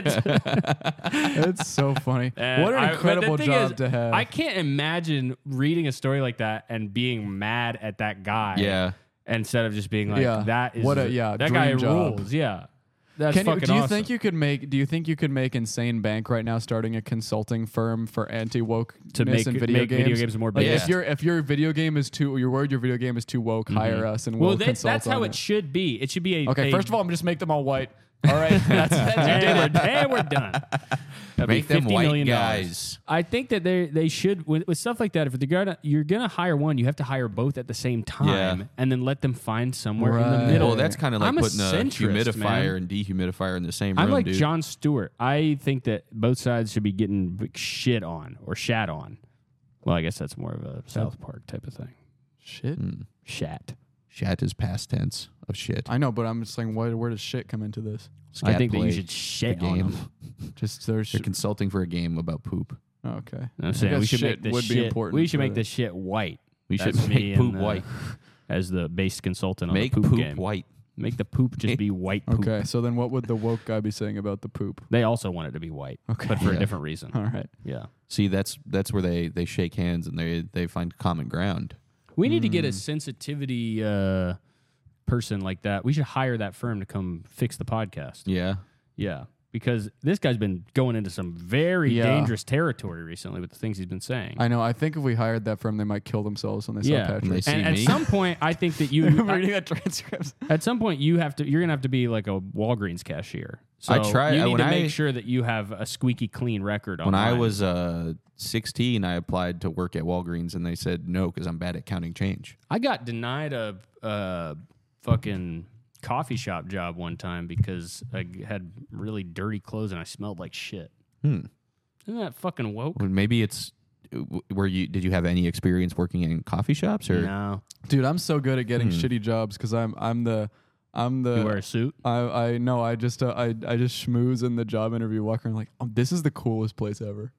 that. It's so funny. And What an but the incredible thing job is, to have. I can't imagine reading a story like that and being mad at that guy. Yeah. Instead of just being like, Yeah. that is What a- yeah, that guy dream job. rules. Yeah. That's Do fucking you awesome. think you could make? Do you think you could make insane bank right now starting a consulting firm for anti-woke To make- in make video video games more Like based. if your video game is too, you're worried your video game is too woke, hire us and we'll consult that's how on it should be. It should be a Okay, a- first of all, I'm just make them all white. All right, that's and we're done. That'd be Make them $50 white million. guys. I think that they should with stuff like that. If you're gonna hire one, you have to hire both at the same time, Yeah. and then let them find somewhere in the Right. middle. Well, that's kind of like I'm putting a centrist, humidifier man. and dehumidifier in the same I'm room, like dude. Jon Stewart. I think that both sides should be getting shit on or shat on. Well, I guess that's more of a South Park type of thing. shit. Shat. Shat is past tense of shit. I know, but I'm just saying, where does shit come into this? I think that you Scatplay, should the shit on game. them. Just there's They're consulting for a game about poop. okay. I'm saying I we guess should shit make the would shit. be important. We should make for the shit white. We That's should me make poop and, white. as the base consultant on Make the poop, game. white. Make the poop just be white poop. Okay, so then what would the woke guy be saying about the poop? They also want it to be white, Okay. but for a Yeah. different reason. All right. Yeah. See, that's where they shake hands and they find common ground. We need to get a sensitivity person like that. We should hire that firm to come fix the podcast. Yeah. Yeah. Because this guy's been going into some very Yeah. dangerous territory recently with the things he's been saying. I know. I think if we hired that firm, they might kill themselves when they Yeah. saw When they Patrick. see and at me. some point, I think that I'm reading that transcript. at some point you're gonna have to be like a Walgreens cashier. So I tried- You need when to I- make sure that you have a squeaky clean record. When I online. was 16, I applied to work at Walgreens and they said no because I'm bad at counting change. I got denied a fucking coffee shop job one time because I had really dirty clothes and I smelled like shit. Isn't that fucking woke? Well, maybe it's did you have any experience working in coffee shops or No. Dude, I'm so good at getting shitty jobs because I'm the You wear a suit? I know I just schmooze in the job interview, walk around like, this is the coolest place ever.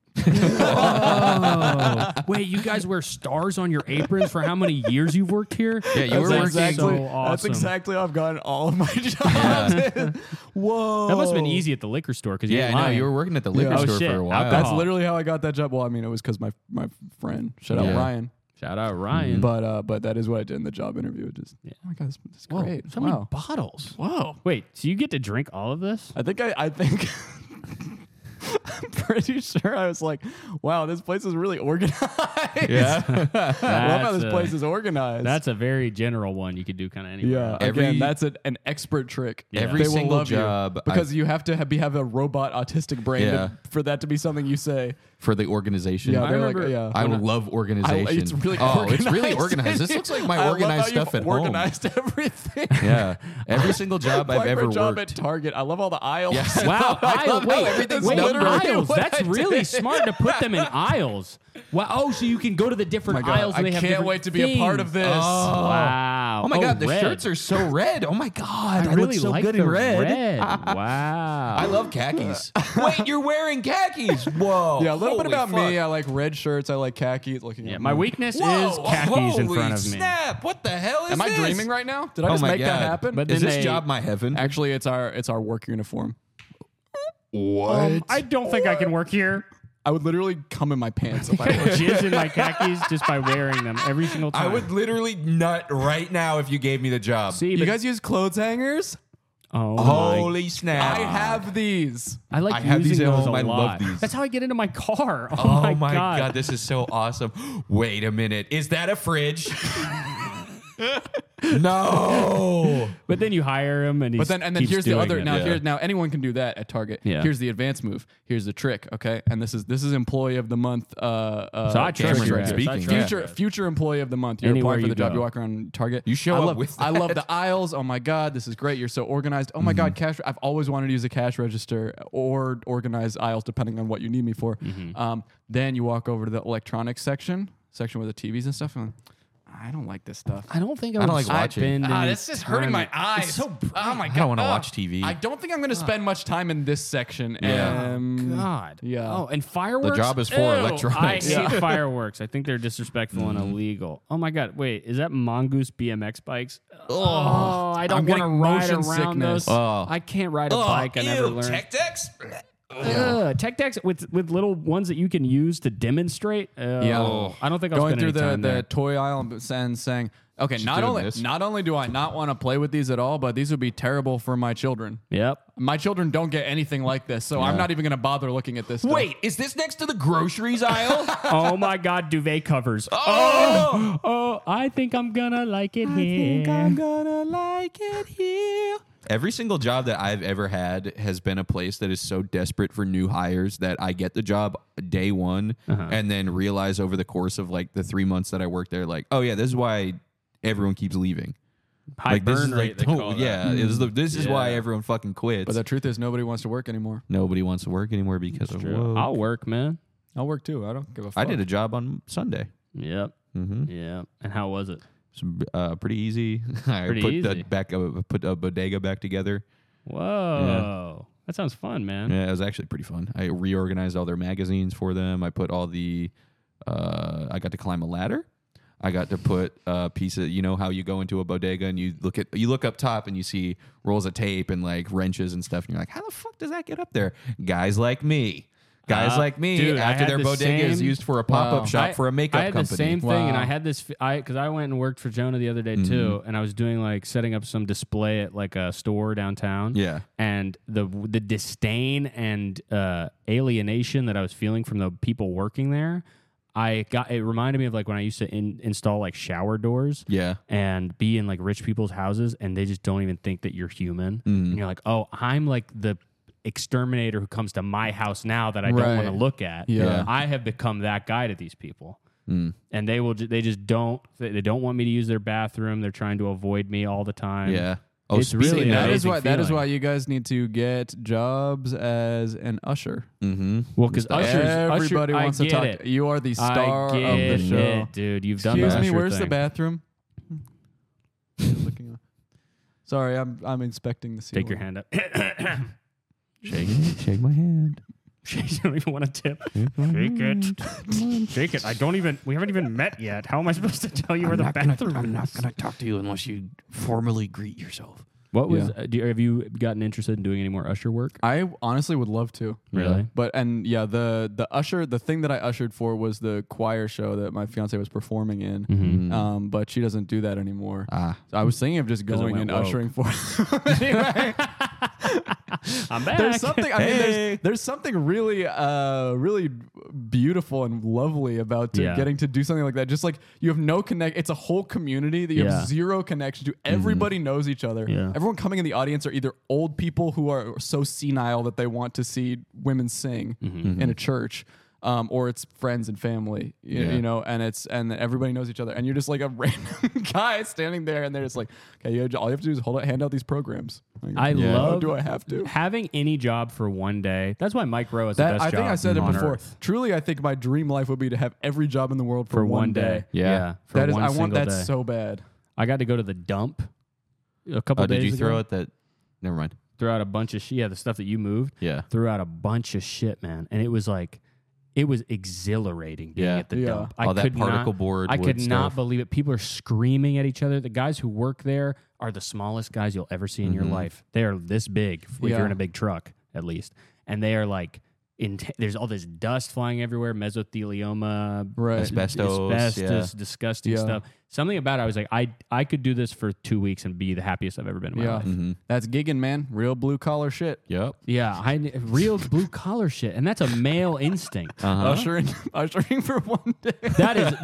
Oh. Wait, you guys wear stars on your aprons for how many years you've worked here? Yeah, you were working so awesome. That's exactly how I've gotten all of my jobs. Whoa. That must have been easy at the liquor store because Yeah, I know. You were working at the liquor Yeah. Oh, store shit. for a while. Alcohol. That's literally how I got that job. Well, I mean, it was because my friend, shout out Yeah. Ryan. Shout out Ryan. But that is what I did in the job interview. Just oh my god, this is Whoa, great. so many Wow. bottles. Whoa. Wait, so you get to drink all of this? I think I'm pretty sure I was like, wow, this place is really organized. Yeah. I love how this That's place is organized. That's a very general one you could do kind of anywhere. yeah. Every- Again, that's an expert trick. Every They will single love you job because you have to have a robot autistic brain Yeah. for that to be something you say. for the organization. Yeah, I they're remember- like, yeah. I love organization. It's really it's really organized. organized. This looks like my I love organized how stuff you've at home. organized everything. Yeah, every single job I've Like ever my job worked. at Target. I love all the aisles. Yeah. Wow, I love aisle, how wait, everything's wait, numbered. aisles. What That's I really did. smart to put them in aisles. Wow. Oh, so you can go to the different Oh my God, aisles. And I they have can't different wait to be a part of things. this. Wow. Oh my God, the red. shirts are so red. Oh my God, I I really look so like good the in red. Wow. I love khakis. Wait, you're wearing khakis? Whoa. Yeah, a little bit Holy about fuck. me. I like red shirts. I like khakis. Looking Yeah, at my me. weakness Whoa, is khakis in holy front of me. snap! What the hell is Am I this? dreaming right now? Did I Oh just my make that God. happen? But Is then this they- job my heaven? Actually, it's our work uniform. What? I don't think I can work here. I would literally come in my pants if I were. Jizz in my khakis just by wearing them every single time. I would literally nut right now if you gave me the job. see. You but- guys use clothes hangers? oh my Holy snap! I have these. I like I have using these at those home. a I love lot. these. That's how I get into my car. Oh, Oh my God, this is so awesome. Wait a minute. Is that a fridge? No. But then you hire him, and But then here's the other. Now anyone can do that at Target. Yeah. Here's the advanced move. Here's the trick. Okay, and this is employee of the month. I trick trust you right guys. here. Speaking, yeah. Future employee of the month. You're Anywhere applying for you the job. go. You walk around Target. You show I up love, with I love that. the aisles. Oh my God, this is great. You're so organized. Oh my God, cash. I've always wanted to use a cash register or organize aisles depending on what you need me for. Then you walk over to the electronics section with the TVs and stuff. And I don't like this stuff. I don't think I don't like watching. This is hurting my eyes. It's so bright. Oh my God. I don't want to watch TV. I don't think I'm going to spend much time in this section. Yeah. God. Yeah. Oh, and fireworks. The job is for Ew. electronics. I hate fireworks. I think they're disrespectful and illegal. Oh my God. Wait, is that Mongoose BMX bikes? Oh, I don't I'm want to getting ride motion around sickness. those. Oh. I can't ride a bike. I never learned. Tech decks? Tech decks with little ones that you can use to demonstrate. Yeah. I don't think I'll Going spend through any time the there. toy aisle and saying, okay, not doing this. only do I not want to play with these at all, but these would be terrible for my children. Yep. My children don't get anything like this, so I'm not even going to bother looking at this stuff. Wait, is this next to the groceries aisle? Oh my God, duvet covers. Oh, I think I'm gonna like it here. gonna like it here. Every single job that I've ever had has been a place that is so desperate for new hires that I get the job day one and then realize over the course of like the 3 months that I worked there, like, oh yeah, this is why everyone keeps leaving. High Like this burn is rate. like, They call yeah, this is why everyone fucking quits. But the truth is, nobody wants to work anymore. Nobody wants to work anymore because of that. woke. I'll work, man. I'll work too. I don't give a fuck. I did a job on Sunday. Yep. Mm-hmm. Yep. And how was it? It's pretty easy. I Pretty put easy. put a bodega back together. Whoa. That sounds fun, man. Yeah, it was actually pretty fun. I reorganized all their magazines for them. I put all the I got to climb a ladder. I got to put a piece of, you know how you go into a bodega and you look up top and you see rolls of tape and like wrenches and stuff and you're like, how the fuck does that get up there? Guys like me. Dude, I after had their the bodega is same- used for a pop-up shop for a makeup I had company. the same thing, and Wow. I had this because I went and worked for Jonah the other day too, and I was doing like setting up some display at like a store downtown. Yeah. and the disdain and alienation that I was feeling from the people working there, it reminded me of like when I used to install like shower doors. Yeah. And be in like rich people's houses, and they just don't even think that you're human. And you're like, oh, I'm like the exterminator who comes to my house now that I don't Right. want to look at. Yeah. I have become that guy to these people. And they just don't want me to use their bathroom. They're trying to avoid me all the time. Yeah. Oh, It's speaking really of- That is amazing why. That is feeling. why you guys need to get jobs as an usher. Mm-hmm. Well, because Everybody wants to talk. It. You are the star I of get the show. it, dude. You've done Excuse the me. usher Where's the thing. bathroom? Looking up. Sorry, I'm inspecting the ceiling. Take your hand up. Shake my hand. You don't even want to tip. Shake it. Shake it. We haven't even met yet. How am I supposed to tell you where the bathroom I'm is? not gonna talk to you unless you formally greet yourself. What was? Have you gotten interested in doing any more usher work? I honestly would love to. Really? But the thing that I ushered for was the choir show that my fiance was performing in. Mm-hmm. But she doesn't do that anymore. Ah. So I was thinking of just it going went and woke. ushering for. Anyway, I'm back. there's something. I mean, Hey. there's something really, really beautiful and lovely about Yeah. getting to do something like that. Just like you have no connect. It's a whole community that you Yeah. have zero connection to. Everybody knows each other. Yeah. Everyone coming in the audience are either old people who are so senile that they want to see women sing in a church, or it's friends and family, you know, and everybody knows each other, and you're just like a random guy standing there, and they're just like, okay, all you have to do is hand out these programs. Like, I yeah. love. Oh, do I have to? Having any job for one day? That's why Mike Rowe is That the best I think job I said it on before. earth. Truly, I think my dream life would be to have every job in the world For one day. Yeah. For That is, one I want single that day. so bad. I got to go to the dump a couple Oh, days did you ago. throw out that? Never mind. Threw out a bunch of shit. Yeah, the stuff that you moved. Yeah. Threw out a bunch of shit, man. And it was exhilarating being Yeah. at the Yeah. dump. All that could particle not, board I wood could not stuff. believe it. People are screaming at each other. The guys who work there are the smallest guys you'll ever see in your life. They are this big if Yeah. you're in a big truck, at least. And they are like, there's all this dust flying everywhere, mesothelioma, Right. Asbestos, disgusting Yeah. stuff. Something about it, I was like, I could do this for 2 weeks and be the happiest I've ever been in my Yeah. life. That's gigging, man. Real blue collar shit. Yep. Yeah, real blue collar shit, and that's a male instinct. Ushering for one day. That is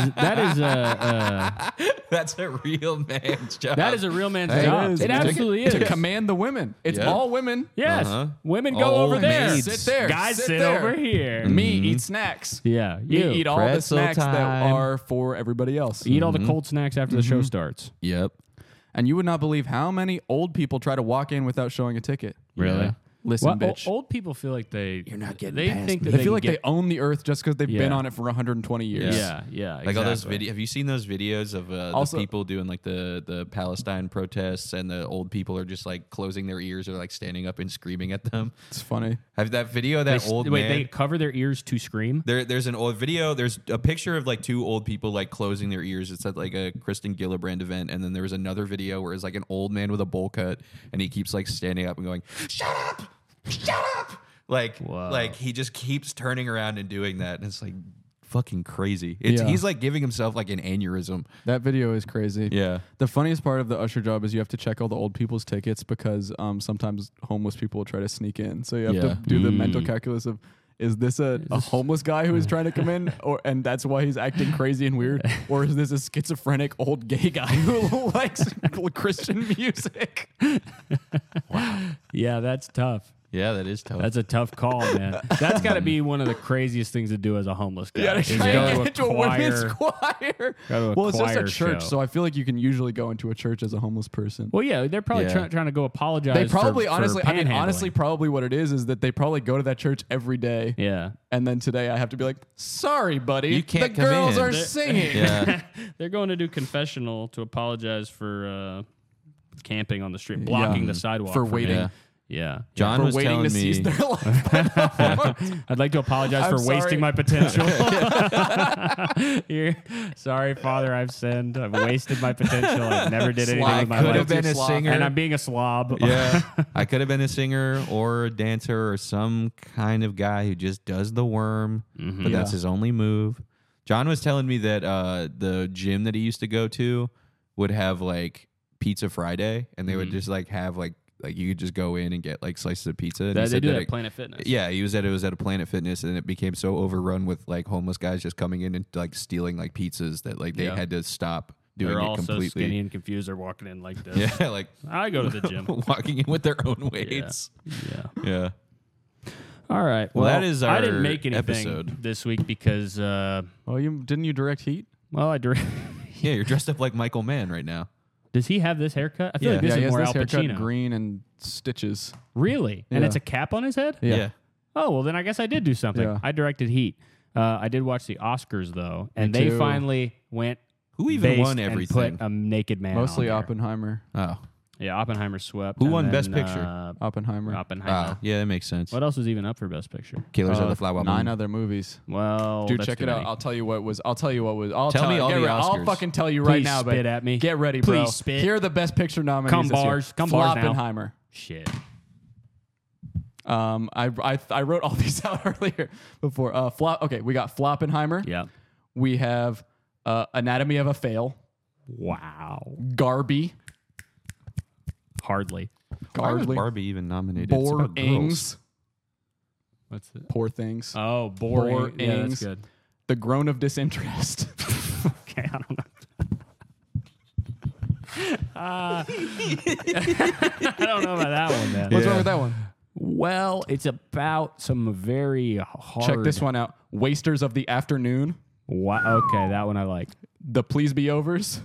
That's a real man's job. that is a real man's It job. is. It absolutely is. To command the women. It's Yeah. all women. Yes, Uh-huh. women go All over there. maids. Sit there. Guys sit there. over here. Me eat snacks. Yeah, You eat all the Pretzel snacks that time. are for everybody else. Eat all the cold snacks after the show starts. Yep. And you would not believe how many old people try to walk in without showing a ticket. Really? Listen, Well, bitch. old people feel like you're not getting They past think me. that They feel like can they own the earth just because they've been Yeah. on it for 120 years. Yeah, Like all those exactly. videos. Have you seen those videos of Also- the people doing like the Palestine protests, and the old people are just like closing their ears or like standing up and screaming at them? It's funny. Have that video of that old Wait, man? they cover their ears to scream. There's an old video. There's a picture of like two old people like closing their ears. It's at like a Kristen Gillibrand event, and then there was another video where it's like an old man with a bowl cut, and he keeps like standing up and going, "Shut up, shut up!" Like he just keeps turning around and doing that, and it's like fucking crazy. Yeah. He's like giving himself like an aneurysm. That video is crazy. Yeah. The funniest part of the usher job is you have to check all the old people's tickets because sometimes homeless people will try to sneak in. So you have Yeah. to do the mental calculus of, is this a homeless guy who is trying to come in, and that's why he's acting crazy and weird, or is this a schizophrenic old gay guy who likes Christian music? Yeah, that's tough. Yeah, that is tough. That's a tough call, man. That's got to be one of the craziest things to do as a homeless guy. Yeah, to is try go and to get into a women's choir. Go to a Well, it's just a choir church, show. so I feel like you can usually go into a church as a homeless person. Well, yeah, they're probably Yeah. trying to go apologize. They probably, for honestly, panhandling. probably what it is that they probably go to that church every day. Yeah. And then today I have to be like, sorry, buddy. You can't the come girls in. are singing. yeah. They're going to do confessional to apologize for camping on the street, blocking the sidewalk For me. waiting. Yeah. Yeah. John For was waiting telling to me. seize their life. I'd like to apologize I'm for sorry. wasting my potential. Sorry, Father, I've sinned. I've wasted my potential. I never did anything I with my could life. have been a slob. singer. And I'm being a slob. Yeah, I could have been a singer or a dancer or some kind of guy who just does the worm, but that's his only move. John was telling me that the gym that he used to go to would have like Pizza Friday, and they would just like have like you could just go in and get like slices of pizza. And he They said do that that it- at Planet Fitness. Yeah, he was at a Planet Fitness, and it became so overrun with like homeless guys just coming in and like stealing like pizzas that like they Yeah. had to stop doing They're it all so completely. skinny and confused. They're walking in like this. Yeah, like I go to the gym. walking in with their own weights. Yeah. Yeah. All right. Well, that is I didn't our make anything episode. this week because, Oh, didn't you direct Heat? well, I Yeah, you're dressed up like Michael Mann right now. Does he have this haircut? I feel like this he is has more this Al haircut, Pacino. green and stitches. Really? And Yeah. it's a cap on his head? Yeah. Oh, well, then I guess I did do something. Yeah. I directed Heat. I did watch the Oscars, though, and they too. finally went Who even based won and everything? put a naked man Mostly on there. Oppenheimer. Oh. Yeah, Oppenheimer swept. Who and won then, Best Picture? Oppenheimer. Oppenheimer. Oh, yeah, that makes sense. What else was even up for Best Picture? Killers of the Flower Moon. 9 other movies. Well, Dude, that's check too it out. many. I'll tell you what was. I'll tell you what was. I'll Tell me all get the re- I'll Oscars. fucking tell you right Please now. spit but at me. Get ready, Please bro. spit. Here are the Best Picture nominees. Come this year. bars. Come bars now. Floppenheimer. Shit. I wrote all these out earlier before. Okay, we got Floppenheimer. Yeah. We have Anatomy of a Fail. Wow. Garby. Hardly. Why was Garbly. Barbie even nominated? It's Poor about girls. Ings. What's it? Poor Things. Oh, boring. Yeah, Ings. that's good. The Groan of Disinterest. Okay, I don't know. I don't know about that one, man. What's wrong with that one? Well, it's about some very hard. Check this one out. Wasters of the Afternoon. Okay, that one I like. The Please Be Overs.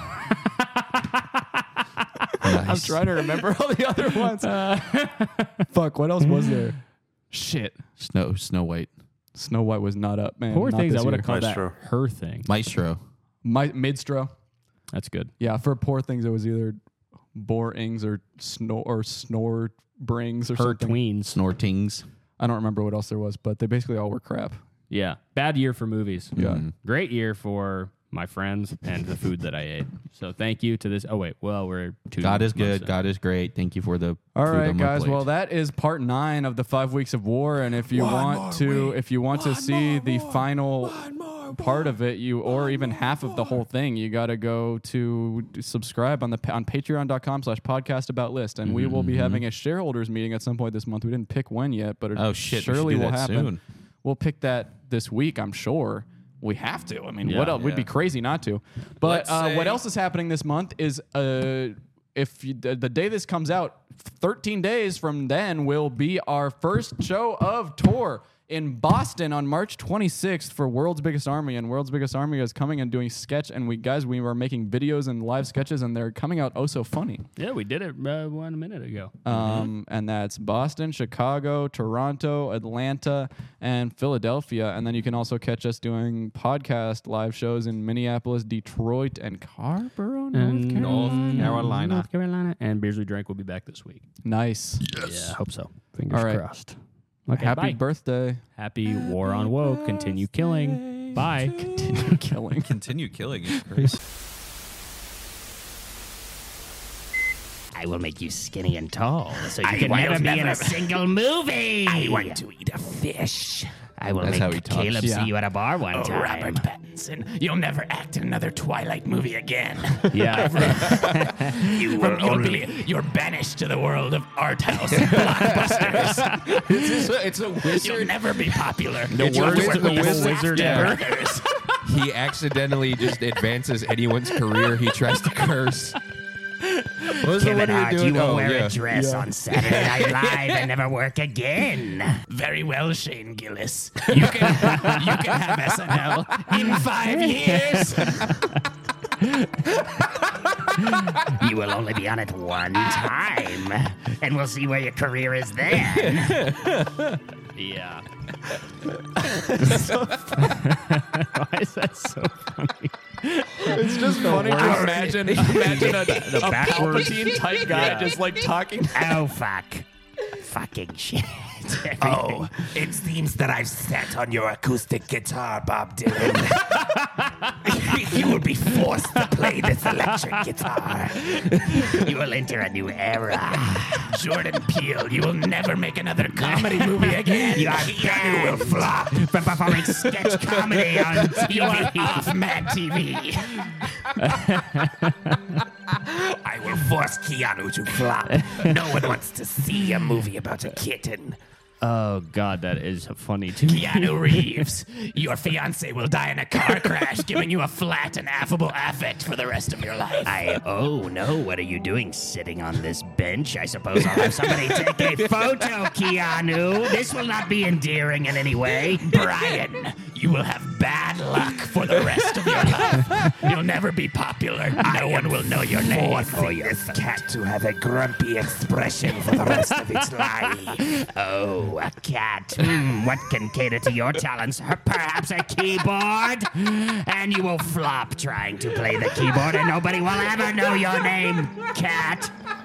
I'm trying to remember all the other ones. Fuck, what else was there? Shit. Snow White. Snow White was not up, man. Poor Not Things, this I would year. have called Maestro. that her thing. Maestro. Midstro. That's good. Yeah, for Poor Things, it was either Borings or Snore Brings or Her something. tweens. Snortings. I don't remember what else there was, but they basically all were crap. Yeah. Bad year for movies. Yeah. Great year for my friends and the food that I ate. So thank you to this. Oh, wait. Well, we're 2 God is months good. in. God is great. Thank you for the All food right, on my guys. plate. Well, that is part 9 of the 5 weeks of war, and if you want to see the final part of it, or even half of the whole thing, you got to go to subscribe on patreon.com/podcastaboutlist, and we will be having a shareholders meeting at some point this month. We didn't pick when yet, but it Oh, shit. We should surely do will that happen. soon. We'll pick that this week, I'm sure. We have to. I mean, Yeah. what else? We'd be crazy not to. But Let's what say- else is happening this month is if you, the day this comes out, 13 days from then will be our first show of tour in Boston on March 26th for World's Biggest Army. And World's Biggest Army is coming and doing sketch. And we were making videos and live sketches, and they're coming out oh so funny. Yeah, we did it 1 minute ago. And that's Boston, Chicago, Toronto, Atlanta, and Philadelphia. And then you can also catch us doing podcast live shows in Minneapolis, Detroit, and Carrboro, North Carolina. North Carolina. And Beers We Drank will be back this week. Nice. Yeah, I hope so. Fingers All right. crossed. Okay, Happy bye. birthday. Happy War on Woke. Continue killing. Bye. Continue killing. Continue killing it, Chris. I will make you skinny and tall, so you can never be in a single movie. I want to eat a fish. I will That's how he make talks. Caleb see you at a bar one time. Robert Pattinson, you'll never act in another Twilight movie again. Yeah. You're banished to the world of art house and blockbusters. It's a wizard. You'll never be popular. The You'll have to worst work with evil the wizard Safdie ever. brothers. He accidentally just advances anyone's career he tries to curse. What was the one Kevin you were Hart, doing? you will Oh, wear yeah. a dress on Saturday Night Live and never work again. Very well, Shane Gillis. You can have SNL in 5 years. You will only be on it one time, and we'll see where your career is then. Yeah. Why is that so funny? It's just funny to imagine a Palpatine type guy just like talking. Oh, fuck. Fucking shit. Oh, it seems that I've sat on your acoustic guitar, Bob Dylan. You will be forced to play this electric guitar. You will enter a new era. Jordan Peele, you will never make another comedy movie again. You are Keanu will flop. from performing sketch comedy on You are TV. off Mad TV. I will force Keanu to flop. No one wants to see a movie about a kitten. Oh, God, that is funny to me. Keanu Reeves, your fiance will die in a car crash, giving you a flat and affable affect for the rest of your life. Oh no, what are you doing sitting on this bench? I suppose I'll have somebody take a photo, Keanu. This will not be endearing in any way. Brian, you will have bad luck for the rest of your life. You'll never be popular. No one will know your name. Forcing this cat to have a grumpy expression for the rest of its life. Oh, a cat. What can cater to your talents? Perhaps a keyboard? And you will flop trying to play the keyboard, and nobody will ever know your name, cat.